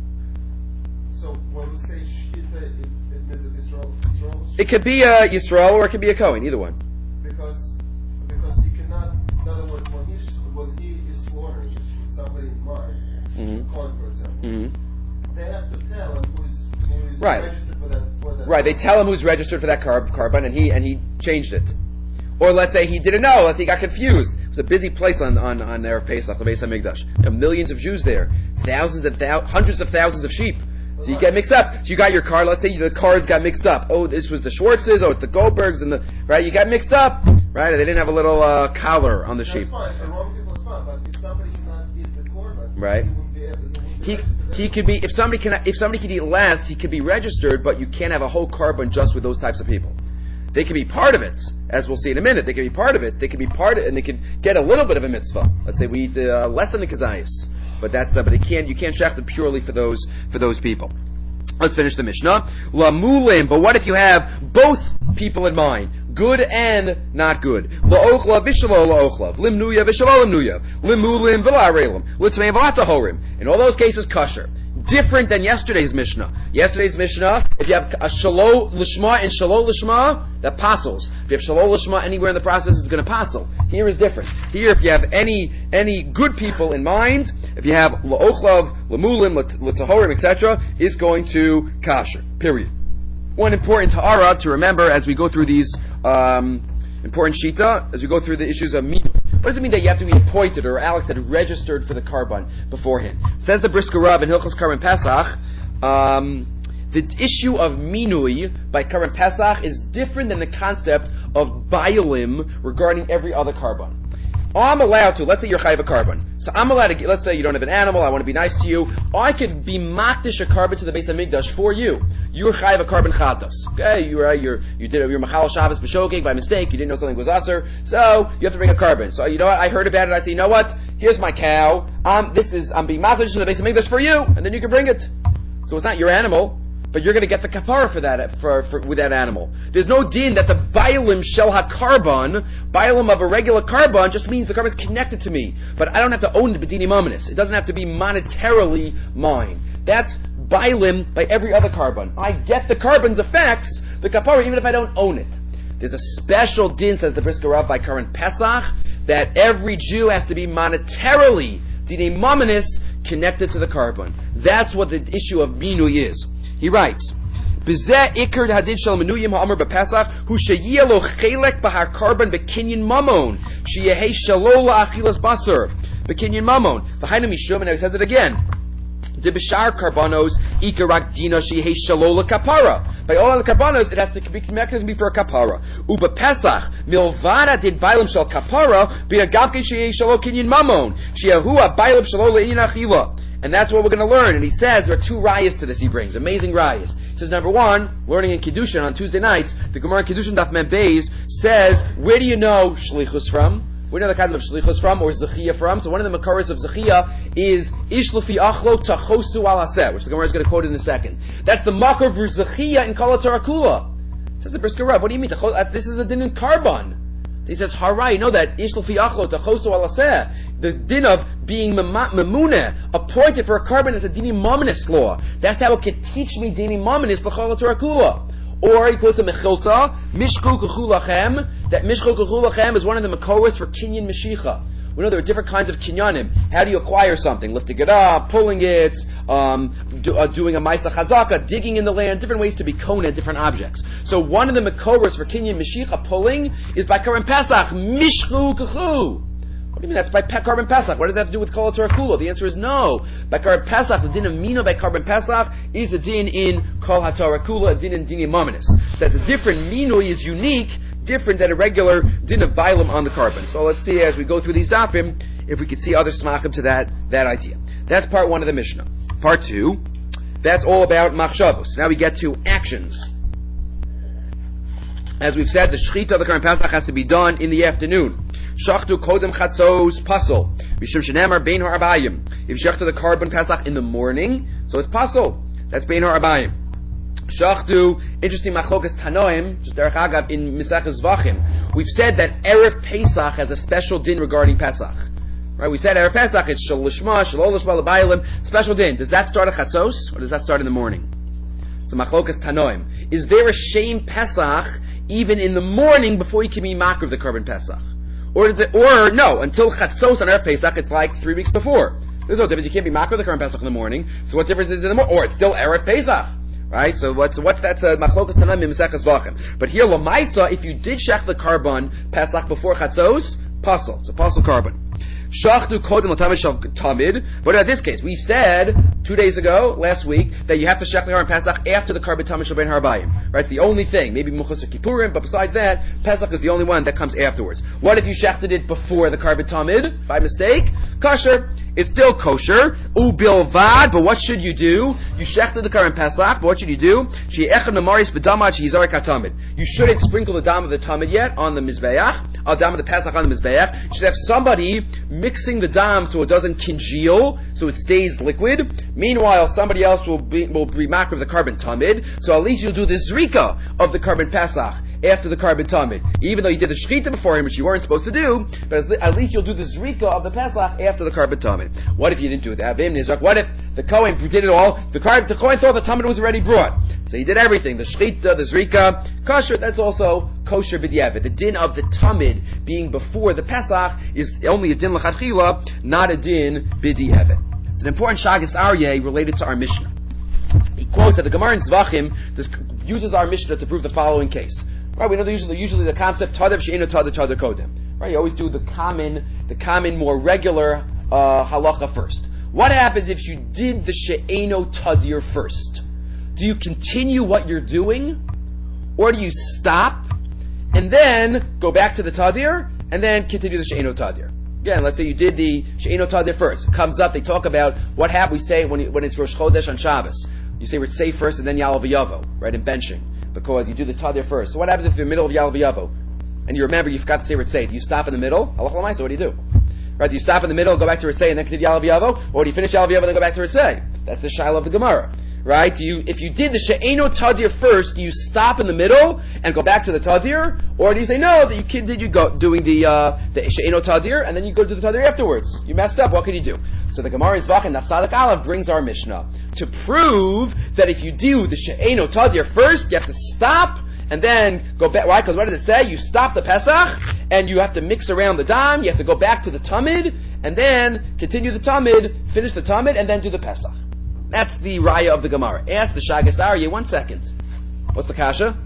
So when we say shkita, it, it means that Israel, Israel It could be a Yisrael or it could be a Kohen, either one. because because you cannot. In other words, when he when he is slaughtering with somebody in mind, Mm-hmm. Kohen, for example, Mm-hmm. they have to tell him who's, who's Right. registered for that. For that Right, they tell him who's registered for that carb, carbon, and he and he changed it. Or let's say he didn't know, let's say he got confused. It was a busy place on on on Erev Pesach, the Beis Hamikdash. There are millions of Jews there, thousands and thou- hundreds of thousands of sheep. So you get mixed up. So you got your car. Let's say the cars got mixed up. Oh, this was the Schwartzes. Oh, it's the Goldbergs, and the right. You got mixed up, right? They didn't have a little uh, collar on the That's sheep, fine. The wrong people is fine, but if somebody cannot eat the korban, right? he wouldn't be able. He, wouldn't be He registered. he could be if somebody can if somebody could eat last, he could be registered, but you can't have a whole carbon just with those types of people. They can be part of it, as we'll see in a minute. They can be part of it. They can be part of it, and they can get a little bit of a mitzvah. Let's say we eat uh, less than the kazayas, but that's uh, but it can't you can't shech it purely for those for those people. Let's finish the Mishnah. Lamulim, but what if you have both people in mind? Good and not good. La'ochla v'shalo la'ochlav. Limnuya v'shalo limnuya. Limulim v'la'arelim. L'tmeim v'la'tahorim. In all those cases, kosher. Different than yesterday's Mishnah. Yesterday's Mishnah, if you have a shalo lishma and shalo lishma, that passes. If you have shalo lishma anywhere in the process, it's going to passel. Here is different. Here, if you have any any good people in mind, if you have la'ochlav, lamulim, l'tahorim, et cetera, is going to kasher. Period. One important ta'ara to remember as we go through these um, important shita, as we go through the issues of minu. What does it mean that you have to be appointed, or Alex had registered for the carbon beforehand? Says the Brisker Rav in Hilchos Karban Pesach, um, the issue of minui by Karban Pesach is different than the concept of bailim regarding every other carbon. I'm allowed to, let's say you're chayiv a carbon. So I'm allowed to, get, let's say you don't have an animal, I want to be nice to you. I could be makdish a carbon to the Beis Hamikdash for you. You're chayiv a carbon chatas. Okay, you're, you're, you did, you're machal Shabbos b'shogeg by mistake, you didn't know something was aser, so you have to bring a carbon. So you know what, I heard about it, I say, you know what, here's my cow, um, this is, I'm being makdish to the Beis Hamikdash for you, and then you can bring it. So it's not your animal, but you're going to get the kapara for that, for, for with that animal. There's no din that the bailim shel ha-carbon, bailim of a regular carbon, just means the carbon is connected to me. But I don't have to own it b'dini mamanis. It doesn't have to be monetarily mine. That's bailim by every other carbon. I get the carbon's effects, the kapara, even if I don't own it. There's a special din, says the Brisker Rav, by Karban Pesach, that every Jew has to be monetarily, dini mamanis, connected to the carbon. That's what the issue of minui is. He writes, "B'zeh ikar hadid shel menuyim ha'amar b'Pesach hu sheyeh lo chelek b'har carbon b'kinyan mamon sheyehei shelo la'achilas basar b'kinyan mamon v'hainu mishum," and he says it again. The b'shar karbanos ikarak dina sheyehei shelo la'kapara. By all other karbanos, it has to be connected to be for a kapara. Uba Pesach milvada did bailam shel kapara b'agavke sheyehei shelo kinyan mamon sheyahu bailam shelo le'inyan achila. And that's what we're going to learn. And he says there are two rayas to this he brings. Amazing rayas. He says, number one, learning in Kiddushin on Tuesday nights, the Gemara in Kiddushin Daf Mem Beis says, where do you know Shlichus from? Where do you know the kind of Shlichus from, or Zechiyah from? So one of the Makaras of Zechiyah is Ish Lefi Achlo Tachosu Al Haseh, which the Gemara is going to quote in a second. That's the Makar for Zechiyah in Kol HaTorah Kula. Says the Brisker Rav, what do you mean? This is a din in carbon. He says, Harai, you know that Ish Lefi Achlo Tachosu Al Haseh, the din of being memune, appointed for a carbon, is a dini mominus law. That's how it could teach me dini mominus l'chol Torah kula. Or he quotes a mechilta, mishchul kechulachem, that mishchul kechulachem is one of the makoros for kinyan meshicha. We know there are different kinds of kinyanim. How do you acquire something? Lifting it up, pulling it, um, do, uh, doing a maisa chazaka, digging in the land, different ways to be kona different objects. So one of the makoros for kinyan meshicha, pulling, is by Karban Pesach, mishchul kechu. What do you mean that's by Karban Pesach? What does that have to do with Kol HaTorah Kula? The answer is no. By Karban Pesach, the din of Mino by Karban Pesach is a din in Kol HaTorah Kula, a din in Dini Mamanis. That's a different, Mino is unique, different than a regular din of Bailam on the carbon. So let's see as we go through these dafim, if we could see other smachim to that, that idea. That's part one of the Mishnah. Part two, that's all about machshavos. Now we get to actions. As we've said, the shechita of the Karban Pesach has to be done in the afternoon. Shachtu kodem chatzos pasol. Mishum shenamar bein ha'arbayim. If you shachtu the carbon Pesach in the morning, so it's pasol. That's bein ha'arbayim. Shachtu, interesting machlokas tanoim, just derech agav, in Mesechus Zvachim. We've said that Erev Pesach has a special din regarding Pesach. Right? We said Erev Pesach, it's shal lishma, shal lishma l'bayim, special din. Does that start at chatzos, or does that start in the morning? So machlokas tanoim. Is there a shame Pesach even in the morning before you can be makar of the carbon Pesach? Or, the, or no, until Chatzos on Erev Pesach, it's like three weeks before. There's no difference. You can't be makar the Karban Pesach in the morning. So what difference is it in the morning? Or it's still Erev Pesach. Right? So what's, what's that, uh, machlokas tanam in Maseches Vachim. But here, Lamaisa, if you did shech the Karban Pesach before Chatzos, Pasal. It's a Pasal Karban. Shachtu kodem l'tamid shel tamid. But in this case, we said two days ago, last week, that you have to shech the Karban Pesach after the Karban Tamid shel ben harbayim. Right? It's the only thing. Maybe Muchas Kippurim, but besides that, Pesach is the only one that comes afterwards. What if you shechted it before the Karban Tamid by mistake? Kosher. It's still kosher. Ubilvad. But what should you do? You shechted the Karban Pesach. But what should you do? You shouldn't sprinkle the dam of the tamid yet on the mizbeach. Uh, dam of the Pesach on the mizbeach. You should have somebody mixing the dam so it doesn't congeal, so it stays liquid. Meanwhile, somebody else will be will be makar of the Karban Tamid. So at least you'll do the zrika of the Karban Pesach after the Karban Tamid. Even though you did the shechita before him, which you weren't supposed to do, but at least you'll do the zrika of the Pesach after the Karban Tamid. What if you didn't do that? What if the Kohen did it all? The Karban, the Kohen thought the Tamid was already brought, so he did everything: the shechita, the zrika, kosher. That's also kosher b'diavad. The din of the Tamid being before the Pesach is only a din l'chadchila, not a din b'diavad. It's an important shagas aryeh related to our Mishnah. He quotes that the Gemara in Zvachim this uses our Mishnah to prove the following case. Right, we know the usually usually the concept tadav she'enu tadav tadav kodem. Right, you always do the common, the common, more regular uh, halacha first. What happens if you did the she'enu tadir first? Do you continue what you're doing, or do you stop and then go back to the tadir and then continue the she'enu tadir? Again, let's say you did the she'enu tadir first. It comes up, they talk about what happened. We say when when it's Rosh Chodesh on Shabbos, you say Ritzei first and then Yalav Yavo, right, in benching. Because you do the tadir first. So what happens if you're in the middle of Yalav Yavo and you remember you forgot to say Ritzei? Do you stop in the middle? Halacha l'maisa, what do you do? Right? Do you stop in the middle, go back to Ritzei, and then continue Yalav Yavo? Or do you finish Yalav Yavo and then go back to Ritzei? That's the shiloh of the Gemara. Right? Do you, if you did the she'enu tadir first, do you stop in the middle and go back to the tadir? Or do you say no, that you continue go doing the, uh, the she'enu tadir, and then you go to the tadir afterwards? You messed up, what can you do? So the Gemara in Zvachim, Nafsadak Aleph, brings our Mishnah to prove that if you do the she'enu tadir first, you have to stop and then go back. Why? Because what did it say? You stop the Pesach, and you have to mix around the dam, you have to go back to the Tamid, and then continue the Tamid, finish the Tamid, and then do the Pesach. That's the raya of the Gemara. Ask the Shagas Aryeh, one second. What's the kasha?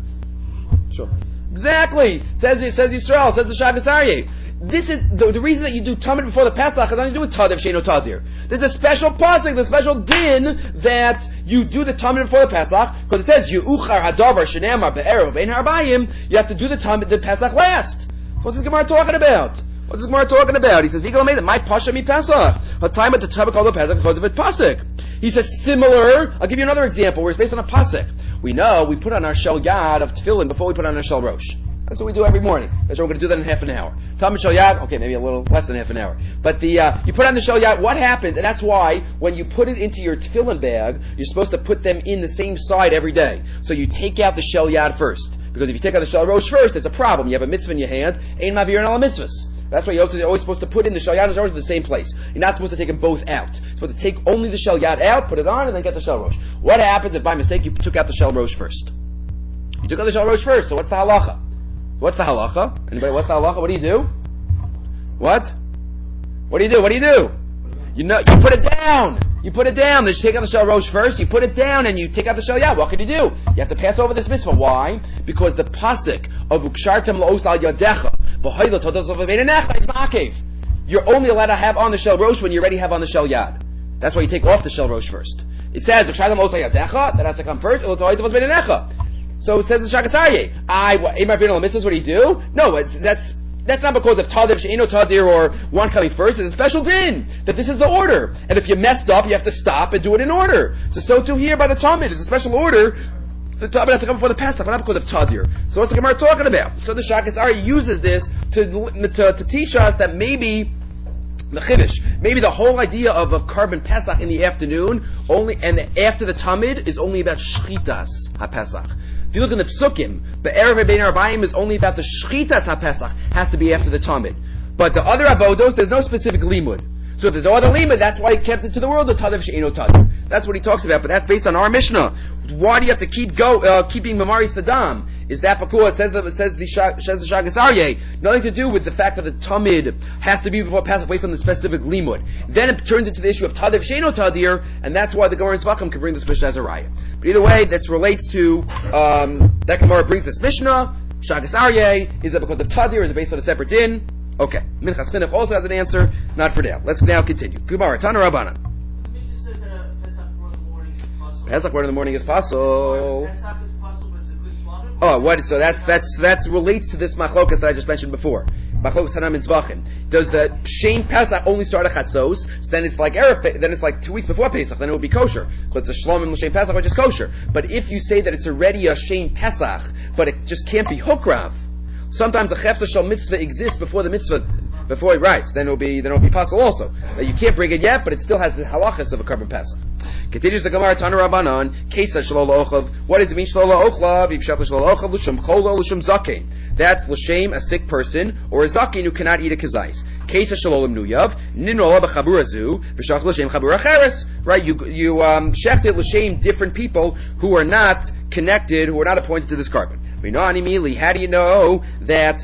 Sure. Exactly! Says it says Yisrael, says the Shagas Aryeh. This is the, the reason that you do Tamid before the Pesach has nothing to do with Tadir She'enu Tadir. There's a special pasuk, the special din that you do the Tamid before the Pesach, because it says Yu'uchar Hadavar Shene'amar Be'erev Bein Harbayim. You have to do the Tamid the Pesach last. What's this Gemara talking about? What's this Gemara talking about? He says, "Vigal made my pasha mi Pesach. A time at the Tamid called the Pesach because of it pasuk." He says similar. I'll give you another example where it's based on a pasuk. We know we put on our shel yad of tefillin before we put on our shel rosh. That's what we do every morning. That's why we're going to do that in half an hour. Tamid shel yad, okay, maybe a little less than half an hour. But the uh, you put on the shel yad. What happens? And that's why when you put it into your tefillin bag, you're supposed to put them in the same side every day. So you take out the shel yad first, because if you take out the shel rosh first, there's a problem. You have a mitzvah in your hand. Ein mavir ala mitzvahs. That's why you're always supposed to put in the shel yad and shel rosh in the same place. You're not supposed to take them both out. You're supposed to take only the shel yad out, put it on, and then get the shel rosh. What happens if by mistake you took out the shel rosh first? You took out the shel rosh first, so what's the halacha? What's the halacha? Anybody, what's the halacha? What do you do? What? What do you do? What do you do? You know, you put it down. You put it down. You take out the shel rosh first, you put it down, and you take out the shel yad. What can you do? You have to pass over this mitzvah. Why? Because the pasuk of ukshartem la'os al yadecha v'hoylo todos v'veinenecha is ma'akev. You're only allowed to have on the shel rosh when you already have on the shel yad. That's why you take off the shel rosh first. It says ukshartem la'os al yadecha, that has to come first. So it says in Shagas Aryeh, I, what do you do? No, it's, that's, that's not because of Tadir, She'enu Tadir, or one coming first. It's a special din, that this is the order. And if you messed up, you have to stop and do it in order. So, so too here by the Tamid, it's a special order. The Tamid has to come before the Pesach, but not because of Tadir. So what's the Gemara talking about? So the Shagas Aryeh uses this to, to, to teach us that maybe, the Chiddush, maybe the whole idea of a Karban Pesach in the afternoon, only, and after the Tamid, is only about Shchitas HaPesach. If you look in the Psukim, the Erev Bein Harbayim is only about the Shchitas HaPesach, has to be after the Tamid. But the other Avodos, there's no specific limud. So if there's no other limud, that's why he kept it to the world, the Tadav She'enu Tadir. That's what he talks about, but that's based on our Mishnah. Why do you have to keep go, uh, keeping Mamaris the Dam? Is that because, says the, says the, says the Shagas Aryeh, nothing to do with the fact that the Tamid has to be before Pesach based on the specific limud. Then it turns into the issue of Tadir Sheno Tadir, and that's why the Gemara in Zvachim can bring this Mishnah as a raya. But either way, this relates to, um, that Gemara brings this Mishnah, Shagas Aryeh, is that because of Tadir, is it based on a separate din? Okay. Minchas Chinuch also has an answer, not for now. Let's now continue. Gemara, Tana Rabbanan. The Mishnah says that uh, Pesach word in the morning is possible. Pesach word in the morning is possible. Pesach is possible, but is it good slaughter? Oh, what? So that's that's that's relates to this machlokas that I just mentioned before. Machlokas Hanam in Zvachim. Does the Shein Pesach only start at Chatzos? So then it's like Erev, then it's like two weeks before Pesach. Then it would be kosher because it's a Shlomim L'Shein Pesach, which is kosher. But if you say that it's already a Shein Pesach, but it just can't be Hukrav. Sometimes a Chefsa Shal Mitzvah exists before the mitzvah, before it writes. Then it'll be then it'll be possible also. Uh, you can't bring it yet, but it still has the halachas of a carbon Pesach. Continues the Gemara Tana Rabbanan. Ketzad Shelo La'ochav. What does it mean Shelo La'ochav? Yivshach Shelo La'ochav L'shem Cholo L'shem Zakein. That's l'shem a sick person or a zakein who cannot eat a kazais. Ketzad Shelo L'mnuyav Ninola B'Chaburazu V'shach L'shem Chabura Cheres. Right? You you um shechted l'shem different people who are not connected, who are not appointed to this carbon. We know immediately. How do you know that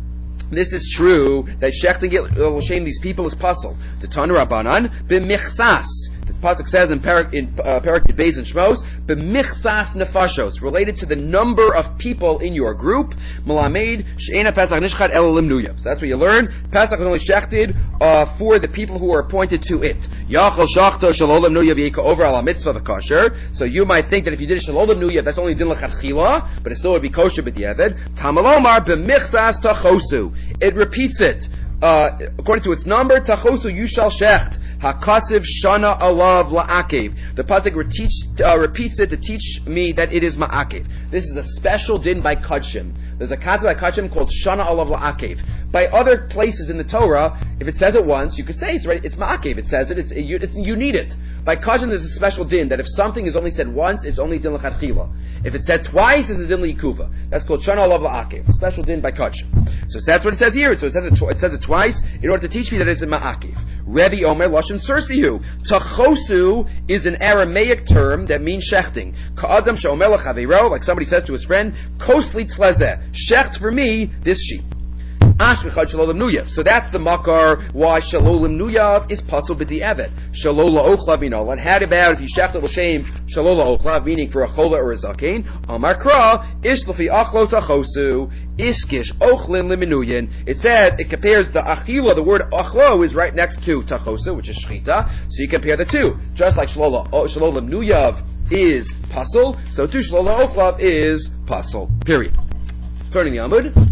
this is true? That shechting it l'shem these people is puzzle. The Tana Rabbanan b'michsas. The pasuk says in Parak in uh, Parak Beis and Shmos b'michsas nefashos, related to the number of people in your group. Malamed she'ena Pesach nishchat el limnuyah. So that's what you learn. Pesach is only shechted uh, for the people who are appointed to it. Yachol shachto shalol limnuyah v'yika over ala mitzvah v'kosher. So you might think that if you did a shalol limnuyah, that's only din l'chadchila, but it still would be kosher b'diavad. Tamalomar b'michsas tachosu. It repeats it. Uh, according to its number, tachosu you shall shecht. Hakasiv shana alav la'akev. The pasuk reteach, uh, repeats it to teach me that it is ma'akev. This is a special din by Kudshim. There's a concept by Kudshim called shana alav la'akev. By other places in the Torah, if it says it once, you could say it's right. It's ma'akev. It says it. It's, it's you need it. By Kudshim, there's a special din that if something is only said once, it's only din l'chadchila. If it's said twice, it's a din l'ikuva. That's called shana alav la'akev. A special din by Kudshim. So that's what it says here. So it says it, tw- it says it twice in order to teach me that it's a ma'akev. Rebbe Omer Lashon Sursihu. Tachosu is an Aramaic term that means shechting. Ka'adam she'omer l'chaviro, like somebody says to his friend, kosli tlezeh, shecht for me this sheep. Ashmechad shalolim nuyav. So that's the makar why shalolim nuyav is pasul b'di'evet. Shalola ochlav minol. And how about if you shecht l'shem shalola ochlav, meaning for a chola or a zakein? Amar kra ish l'fi achlo tachosu iskish ochlin liminuyin. It says it compares the achila. The word achlo is right next to tachosu, which is shchita. So you compare the two. Just like shalola shalolim nuyav is pasul, so too shalola ochlav is pasul. Period. Turning the amud.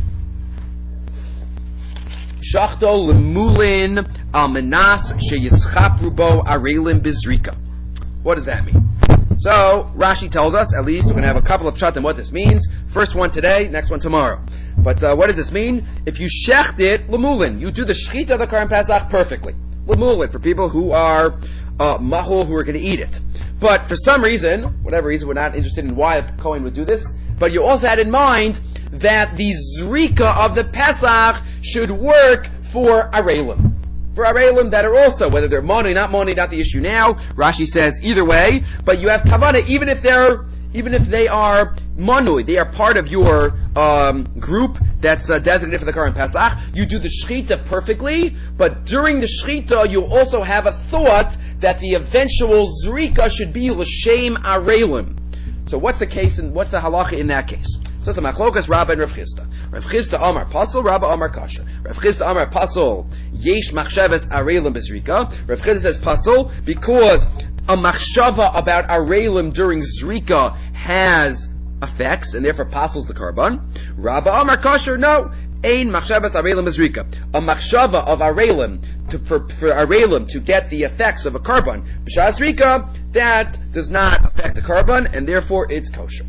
Shachto lemulin almanas sheyischapru bo arelim bizrika. What does that mean? So Rashi tells us, at least we're going to have a couple of pshatim what this means. First one today, next one tomorrow. But uh, what does this mean? If you shecht it lemulin, you do the shechita of the Karban Pesach perfectly. Lemulin for people who are uh, mahul, who are going to eat it. But for some reason, whatever reason, we're not interested in why a Kohen would do this. But you also had in mind that the zrika of the Pesach should work for arelim. For arelim that are also, whether they're money, not money, not the issue now. Rashi says either way, but you have kavanah, even if they're, even if they are manui, they are part of your um, group that's uh, designated for the Karban Pesach. You do the shechita perfectly, but during the shechita you also have a thought that the eventual zrika should be l'shem arelim. So what's the case and what's the halacha in that case? So it's a machlokas Rabba and Rav Chisda. Rav Chisda Amar Pasul, Rabba Amar Kasha. Rav Chisda Amar Pasul, Yesh Machshavas Arelim Bezrika. Rav Chisda says Pasul because a machshava about Arelim during Zrika has effects and therefore Pasul's the Karban. Rabba Amar Kasha, no. Ein Machshavas Arelim Bezrika. A machshava of Arelim to, for, for Arelim to get the effects of a Karban. B'shas Zrika, that does not affect the Karban and therefore it's kosher.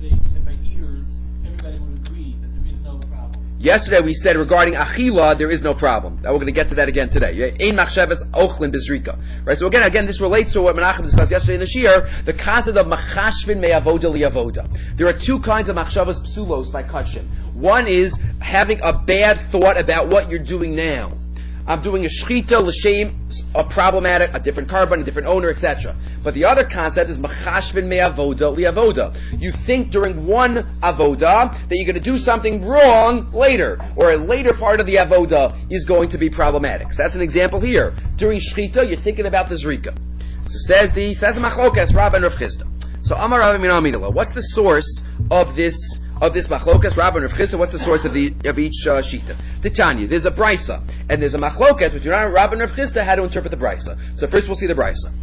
Yesterday we said regarding achila there is no problem. Now we're going to get to that again today. Ein machshavas ochlin bizrika. Right. So again, again, this relates to what Menachem discussed yesterday in the shir, the concept of machashvin me'avoda li'avoda. There are two kinds of machshavas psulos by Kudshim. One is having a bad thought about what you're doing now. I'm doing a shchita l'shem, a problematic, a different carbon, a different owner, et cetera. But the other concept is machashvin me'avoda li'avoda. You think during one avoda that you're going to do something wrong later, or a later part of the avoda is going to be problematic. So that's an example here. During shchita, you're thinking about the zrika. So says the says machlokas Rav and Rav Chisda. So Amar Rav Minamidala. What's the source of this of this machlokas Rav and Rav Chisda? What's the source of the of each uh, shita? Titania. There's a brisa and there's a machlokas, but you know Rav and Rav Chisda how to interpret the brisa. So first we'll see the brisa.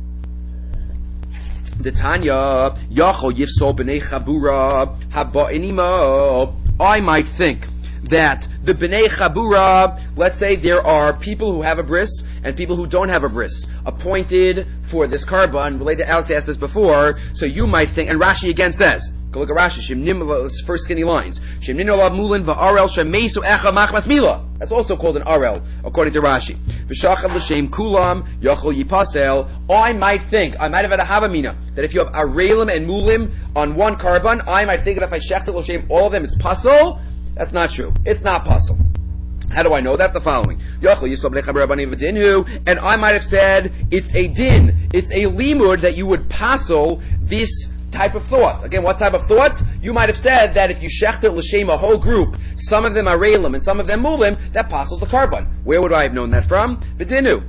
Titania Yachol Yifsol B'nei Chabura Haba'inimo. I might think that the B'nei Chabura, let's say there are people who have a bris and people who don't have a bris appointed for this carbon. Related, Alex asked this before, so you might think, and Rashi again says, go look at Rashi, Shemnim, first skinny lines, Shemnin olav mulin va'arel shemesu echa machmas mila. That's also called an arel, according to Rashi. V'shachad l'shem kulam yachol yipasel. I might think, I might have had a havamina, that if you have arelim and mulim on one carbon, I might think that if I shechted l'shem all of them, it's pasol. That's not true. It's not pasol. How do I know that? The following. And I might have said, it's a din, it's a limud that you would pasol this type of thought. Again, what type of thought? You might have said that if you shechter l'shem a whole group, some of them are reilim and some of them mulim, that passes the carbon. Where would I have known that from? V'dinu.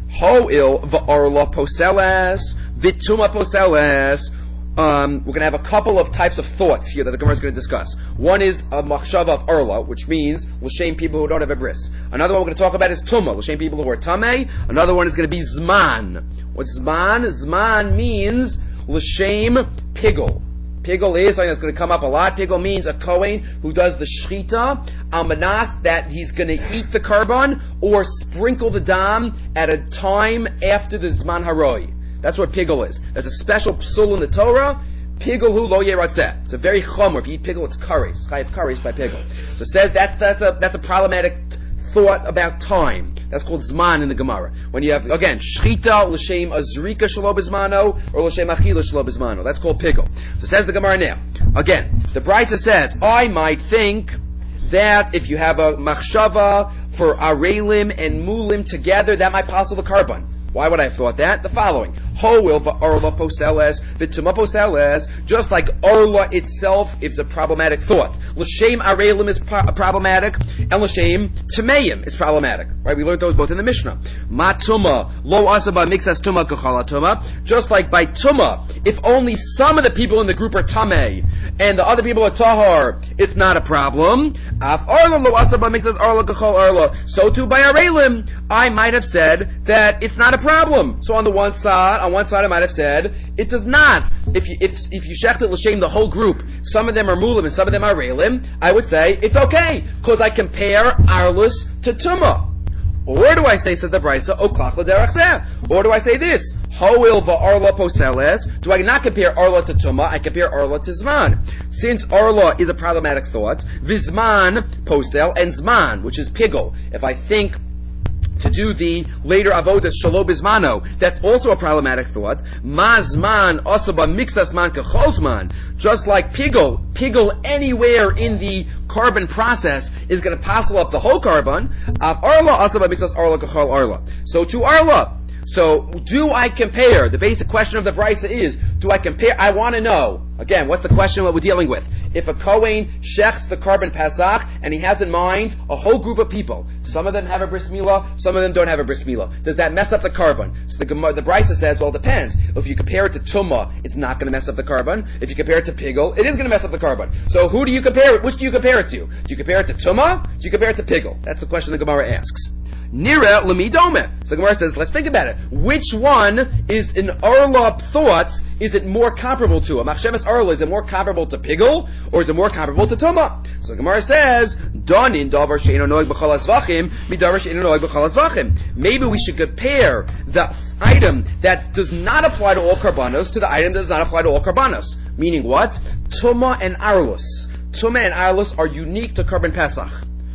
Ho'il v'arla poseles, v'tuma poseles. Um, we're going to have a couple of types of thoughts here that the Gemara is going to discuss. One is a machshava of arla, which means l'shem people who don't have a bris. Another one we're going to talk about is tumah, l'shem people who are tamei. Another one is going to be zman. What's zman? Zman means l'shem pigel. Pigel is something that's going to come up a lot. Pigel means a kohen who does the shchita al manas, that he's going to eat the carbon or sprinkle the dam at a time after the zman haroi. That's what pigel is. There's a special psul in the Torah. Pigel hu lo yeratzeh. It's a very chomer. If you eat pigel, it's kares. Chayav kares by pigel. So it says that's that's a that's a problematic thought about time. That's called zman in the Gemara. When you have again shchita l'shem azrika shelo bizmano or l'shem achila shelo bizmano. That's called pigel. So it says the Gemara now. Again, the Brisa says I might think that if you have a machshava for arelim and mulim together, that might pass the carbon. Why would I have thought that? The following. Ho'il va'arla poseles, v'tuma poseles, just like arla itself is a problematic thought. L'shem arelim is pro- problematic, and l'shem tameim is problematic. Right? We learned those both in the Mishnah. Ma tuma, lo asaba mixas tuma kachala tuma. Just like by tuma, if only some of the people in the group are tamei, and the other people are tahar, it's not a problem. Af arla lo asaba mixas arla kachal arla. So too by arelim, I might have said that it's not a problem. So on the one side, on one side I might have said, it does not. If you, if, if you shechted l'shem the whole group, some of them are mulim and some of them are reilim, I would say, it's okay, because I compare arlus to tumah. Or do I say, says the Brisa, oklach l'derach, or do I say this, ho'il va'arla poseles, do I not compare arla to tumah, I compare arla to zman. Since arla is a problematic thought, vizman posel, and zman, which is pigel. If I think to do the later avodas shalo bizmano, that's also a problematic thought. Mazman asaba mixasman kecholzman, just like pigel, pigel anywhere in the carbon process is going to passel up the whole carbon. Av arla asaba mixas arla kechol arla. So to arla. So, do I compare? The basic question of the Brisa is, do I compare? I want to know. Again, what's the question that we're dealing with? If a Kohen shechs the carbon Pesach, and he has in mind a whole group of people, some of them have a bris milah, some of them don't have a bris milah, does that mess up the carbon? So the, the Brisa says, well, it depends. If you compare it to Tumah, it's not going to mess up the carbon. If you compare it to Pigel, it is going to mess up the carbon. So who do you compare it? Which do you compare it to? Do you compare it to Tumah? Do you compare it to Pigel? That's the question the Gemara asks. Nira lemidome. So the Gemara says, let's think about it. Which one is an arla thought? Is it more comparable to a machshavas arla? Is it more comparable to pigel, or is it more comparable to tuma? So the Gemara says, Donin davar she'eno noeg b'chol hazvachim midavar she'eno noeg b'chol hazvachim. Maybe we should compare the item that does not apply to all karbanos to the item that does not apply to all karbanos. Meaning what? Tuma and arlus. Tuma and arlus are unique to carbon pesach.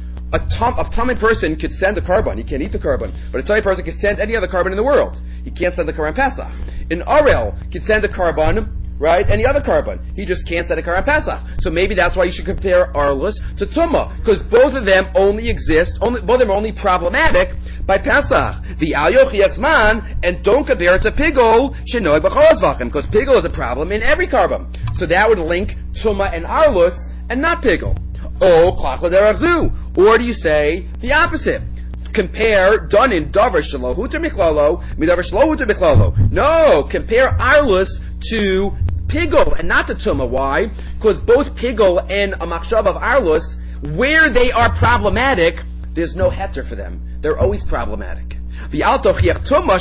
A tom, a tummy person could send a carbon. He can't eat the carbon. But a tummy person can send any other carbon in the world. He can't send the carbon Pesach. An Arel can send a carbon right? Any other carbon. He just can't set a carbon Pesach. So maybe that's why you should compare Arlus to Tumah, because both of them only exist, only, both of them are only problematic by Pesach. The Al Yochiach Zman, and don't compare it to Pigol, Shenoy B'chol Zvachim, because Pigol is a problem in every carbon. So that would link Tumah and Arlus, and not Pigol. Oh, Klach L'Derach. Or do you say the opposite? Compare done in davar shalohu to michlalo, midavar shalohu to michlalo. No, compare Arlus to Pigol and not to Tumah. Why? Because both Pigol and a machshav of Arlus, where they are problematic, there's no heter for them. They're always problematic. And don't compare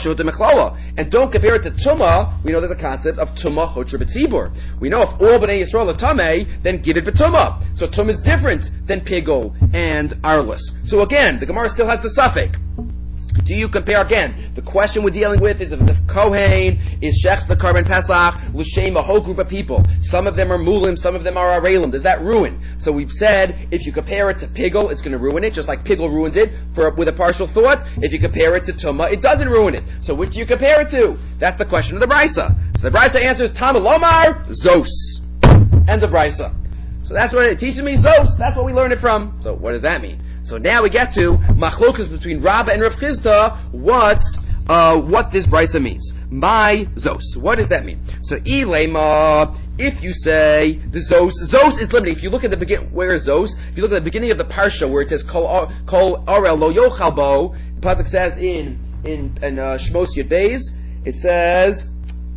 it to Tumah. We know there's a concept of Tumah Hotra B'tzibur. We know if all B'nai Yisrael are Tameh, then give it B'Tumah. So Tumah is different than Pigol and Arlus. So again, the Gemara still has the suffix. Do you compare again? The question we're dealing with is if the Kohen is Shechs the Karban Pesach, L'Shem, a whole group of people. Some of them are Mulim, some of them are Arelim. Does that ruin? So we've said if you compare it to Pigol, it's going to ruin it, just like Pigol ruins it for with a partial thought. If you compare it to Tumah, it doesn't ruin it. So which do you compare it to? That's the question of the Brisa. So the Brisa answers Tama Lomar Zos. And the Brisa. So that's what it teaches me, Zos. That's what we learn it from. So what does that mean? So now we get to machlokas between Rabbah and Rav Chisda. What's uh, what this brisa means? My zos. What does that mean? So ilema. If you say the zos, zos is limited. If you look at the begin, where is zos? If you look at the beginning of the parsha where it says kol kol arel lo yochal bo, the pasuk says in in in uh, Shmos Yud Beis, it says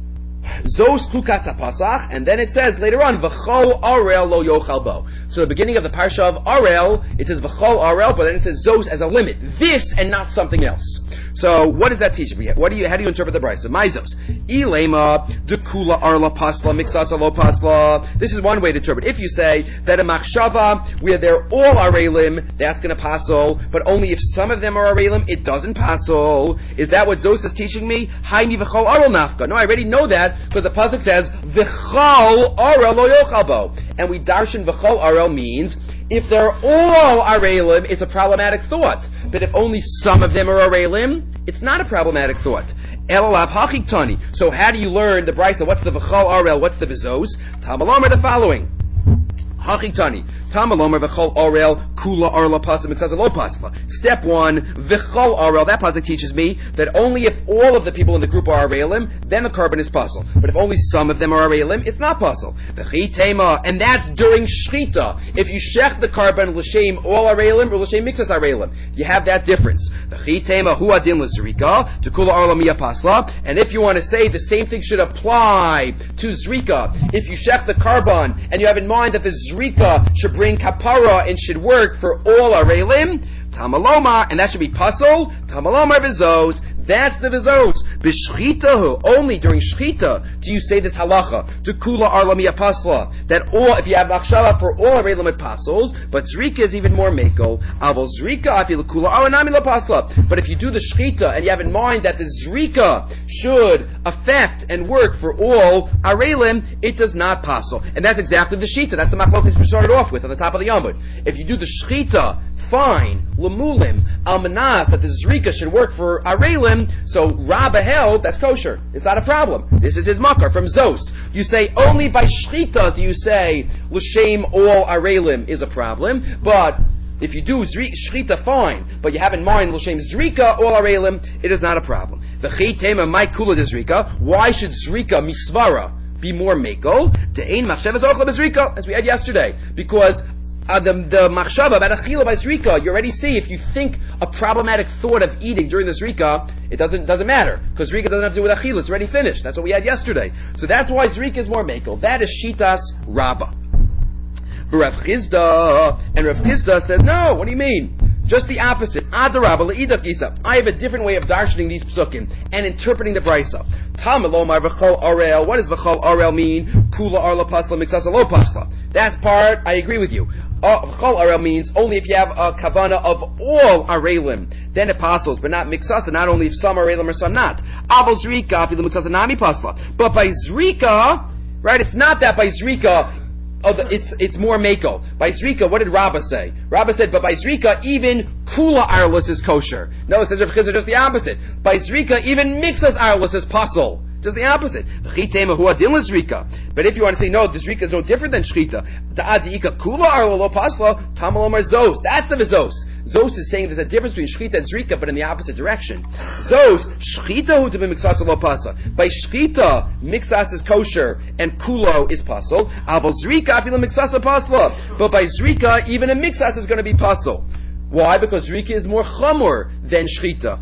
Zos chukas hapasach, and then it says later on v'chol arel lo yochal bo. So the beginning of the parsha of Arel, it says v'chol arel, but then it says Zos as a limit, this and not something else. So what does that teach me? What do you? How do you interpret the brisa? My Zos ilema dekula arla pasla mixasa lo pasla. This is one way to interpret. If you say that a machshava where they're all arelim, that's going to passel, but only if some of them are arelim, it doesn't passel. Is that what Zos is teaching me? Haimi v'chol arel nafka. No, I already know that. Because the pasuk says v'chol arel lo yochal bo, and we darshan v'chol arel means if they're all arelim, it's a problematic thought. But if only some of them are arelim, it's not a problematic thought. Elalav hachik tani. So how do you learn the brisa? What's the v'chol arel? What's the v'zos? Tamalom are the following. Hachik tani. Tamalom are v'chol arel kula arla pasla mixasa lo pasla. Step one, v'chol arel. That pasuk teaches me that only if all of the people in the group are arelim, then the carbon is pasul. But if only some of them are arelim, it's not pasul. V'chi tema, and that's during shchita. If you shech the carbon l'shem all arelim or l'shem mixas arelim, you have that difference. V'chi tema hu adin l'zrika to kula arla miya pasla. And if you want to say the same thing should apply to zrika, if you shech the carbon and you have in mind that the zrika should bring kapara and should work for all arelim, tamaloma, and that should be pasul, tamaloma v'zos, that's the v'zos. B'shchita, only during shchita do you say this halacha, to kula arla miya pasla, that all, if you have machshava for all arelim it pasuls, but zrika is even more mekel, avol zrika afil kula arla nami la pasla. But if you do the shchita and you have in mind that the zrika should affect and work for all arelim, it does not pasul. And that's exactly the shita, that's the machlokas we started off with on the top of the Yamud. If you do the shchita, fine, lemulim, almanas, that the zrika should work for arelim, so Rabbah held that's kosher. It's not a problem. This is his makar from Zos. You say only by shchita do you say l'shem all arelim is a problem, but if you do zri- shchita, fine, but you have in mind l'shem zrika all arelim, it is not a problem. V'chi tema my kula de zrika. Why should zrika misvara be more mekel? Te'ein machshavas ochla bezrika, as we had yesterday, because Uh, the, the machshava about achila by zrika, you already see if you think a problematic thought of eating during the zrika, it doesn't doesn't matter, because zrika doesn't have to do with achila, it's already finished. That's what we had yesterday. So that's why zrika is more mekel. That is shitas Rabbah. But Rav Chisda, and Rav Chisda said, no, what do you mean? Just the opposite. Adarabba le'idach gisa. I have a different way of darshaning these psukim and interpreting the brisa. Tamalomar v'chol arel. What does v'chol arel mean? Kula arla pasla mixasa lo pasla. That part, I agree with you. V'chol uh, arel means only if you have a kavana of all arelim, then it passes, but not mixasa, not only if some arelim or some not. Aval zrika, if the mixasa nami pasla. But by zrika, right, it's not that by zrika, Oh, the, it's it's more mako. By zrika, what did Rabbah say? Rabbah said, but by zrika, even kula arlus is kosher. No, it says Rav Chisda just the opposite. By zrika, even mixas arlus is pasul. Just the opposite. But if you want to say, no, the zrika is no different than shchita, that's the vizos. Zos is saying there's a difference between shchita and zrika, but in the opposite direction. Zos, shchita hu to be mixas lo pasa. By shchita, mixas is kosher, and kulo is pasal. Aval zrika afila mixas pasla. But by zrika, even a mixas is going to be pasal. Why? Because zrika is more chamor than shchita.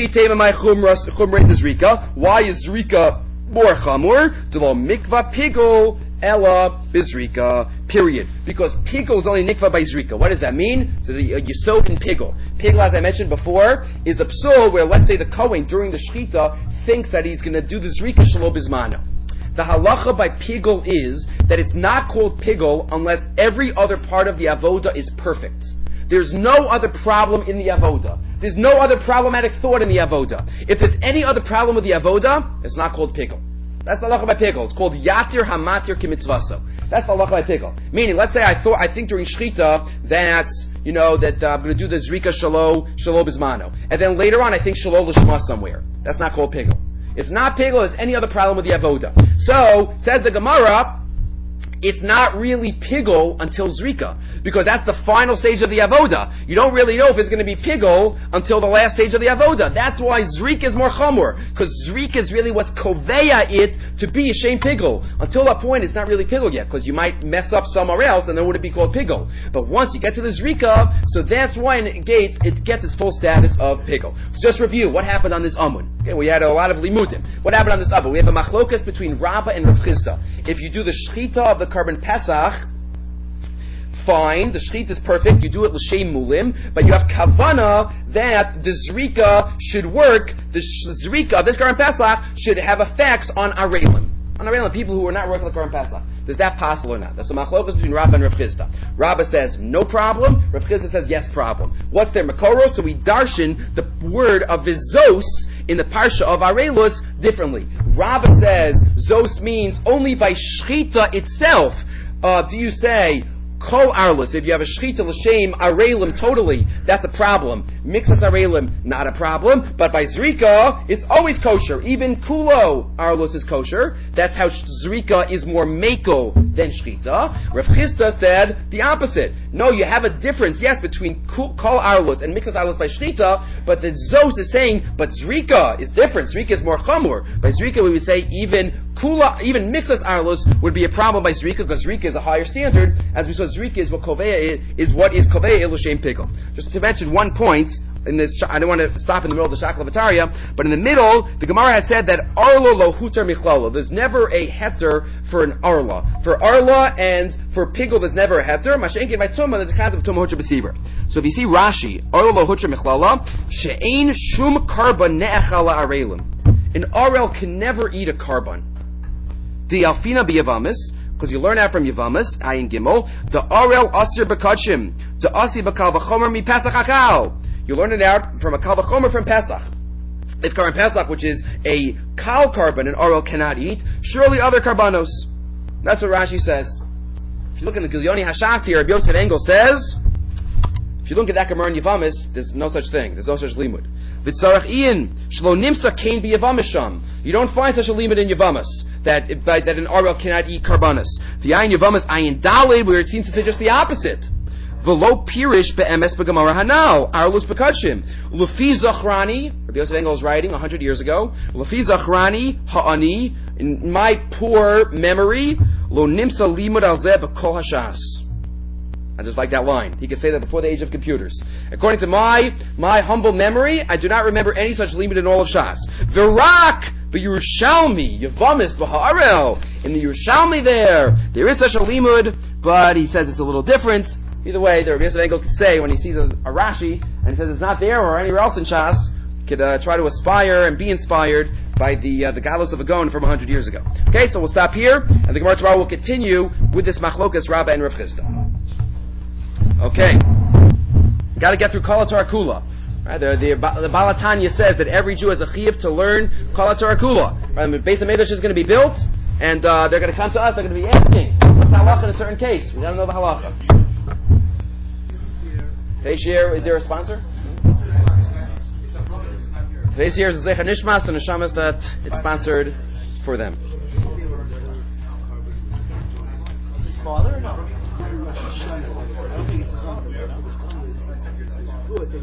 Why is zrika more chamor? Delo mikva pigol ella bizrika. Period. Because pigol is only nikva by zrika. What does that mean? So the uh, yesod in pigol. Pigol, as I mentioned before, is a psul where, let's say, the kohen during the shchita thinks that he's going to do the zrika shelo bizmano. The halacha by pigol is that it's not called pigol unless every other part of the avoda is perfect. There's no other problem in the avoda. There's no other problematic thought in the avoda. If there's any other problem with the avoda, it's not called pigol. That's the halacha by pigol. It's called yatir hamatir kimitzvaso. That's the halacha by pigol. Meaning, let's say I thought, I think during shchita that, you know, that uh, I'm going to do the zrika shalo, shalo bizmano. And then later on I think shalo l'shma somewhere. That's not called pigol. It's not pigol, it's any other problem with the avoda. So, says the Gemara, it's not really pigol until zrika, because that's the final stage of the avoda. You don't really know if it's going to be pigol until the last stage of the avoda. That's why zrika is more chamor, because zrika is really what's koveya it to be a shame pigol. Until that point, it's not really pigol yet, because you might mess up somewhere else, and then it would be called pigol. But once you get to the zrika, so that's why in it gets it gets its full status of pigol. So just review what happened on this amun. Okay, we had a lot of limudim. What happened on this amun? We have a machlokas between Rabbah and Rav Chisda. If you do the shchita of the carbon Pesach, fine, the shchita is perfect, you do it l'shem mulim, but you have kavana that the zrika should work, the zrika of this carbon Pesach should have effects on arelim. On arelim, people who are not working the carbon Pesach. Does that possible or not? That's a machlokas between Rabbah and Rav Chisda. Rabbah says no problem, Rav Chisda says yes problem. What's their makoro? So we darshan the word of vizos in the parsha of Arelus differently. Rabbah says zos means only by shchita itself uh, do you say kol arlus. If you have a shchita l'shem arelim totally, that's a problem. Mixas arelim, not a problem. But by zrika, it's always kosher. Even kulo arlus is kosher. That's how zrika is more mako than shchita. Rav Chisda said the opposite. No, you have a difference, yes, between kol arlus and mixas arlus by shchita, but the zos is saying, but zrika is different. Zrika is more chamor. By zrika, we would say even kula, even mixas arlus would be a problem by zrika, because zrika is a higher standard, as we saw. Zrika is what koveya is what is koveya l'shem pigol. Just to mention one point in this, I don't want to stop in the middle of the shaklavataria, but in the middle, the Gemara has said that arla lo hutar michlala. There's never a heter for an arla. For arla and for pigol, there's never a heter. Mashenkin by tumah, there's a kind of tumah hutar b'tzibur. So if you see Rashi, arla lo hutar michlala, she'ein shum karban ne'echala arelim. An arel can never eat a karban. The alfina b'yavamis, because you learn out from Yavamas, Ayin Gimel, the Arel Asir Bekachim, the Asi Bakal V'chomer Mi Pesach Akal. You learn it out from a Kal V'chomer from Pesach. If Karban Pesach, which is a Kal Karban, an Arel cannot eat, surely other Karbanos. That's what Rashi says. If you look in the Gilyoni Hashas here, Rabbi Yosef Engel says, if you look at that Gemara in Yavamis, there's no such thing. There's no such limud. V'tzarach Ian, Shlo Nimsa Kain B'Yavamisham. You don't find such a limud in Yavamas, that that an Arel cannot eat karbanas. The ayin Yavamas ayin Daled, where it seems to say just the opposite. V'lo pirish be'emes be'gemara hanal, arlus bekachim. Lufi zachrani, Rabbi Yosef Engel is writing a hundred years ago, Lufi zachrani ha'ani, in my poor memory, lo nimsa limud al zeh b'kol hashas. I just like that line. He could say that before the age of computers. According to my my humble memory, I do not remember any such limud in all of Shas. V'rak b'Yerushalmi, Yavamis b'Ha'arel. In the Yerushalmi there, there is such a limud, but he says it's a little different. Either way, the Rabbi Yosef Engel could say when he sees a, a Rashi, and he says it's not there or anywhere else in Shas, could uh, try to aspire and be inspired by the uh, the Galus of a Gaon from a hundred years ago. Okay, so we'll stop here, and the Gemara tomorrow will continue with this Machlokas Rabbah and Rav Chisda. Okay, got to get through Kol HaTorah Kula. Right, the, the, the Balatanya says that every Jew has a chiyuv to learn Kol HaTorah Kula. Right, the Beis HaMikdash is going to be built, and uh, they're going to come to us. They're going to be asking, "What's the halacha in a certain case?" We don't know the halacha. Today's year, is there a sponsor? Today's year is the Zecher Nishmas, the Neshamas that it's sponsored for them. His father or no? I don't think it's his father. No?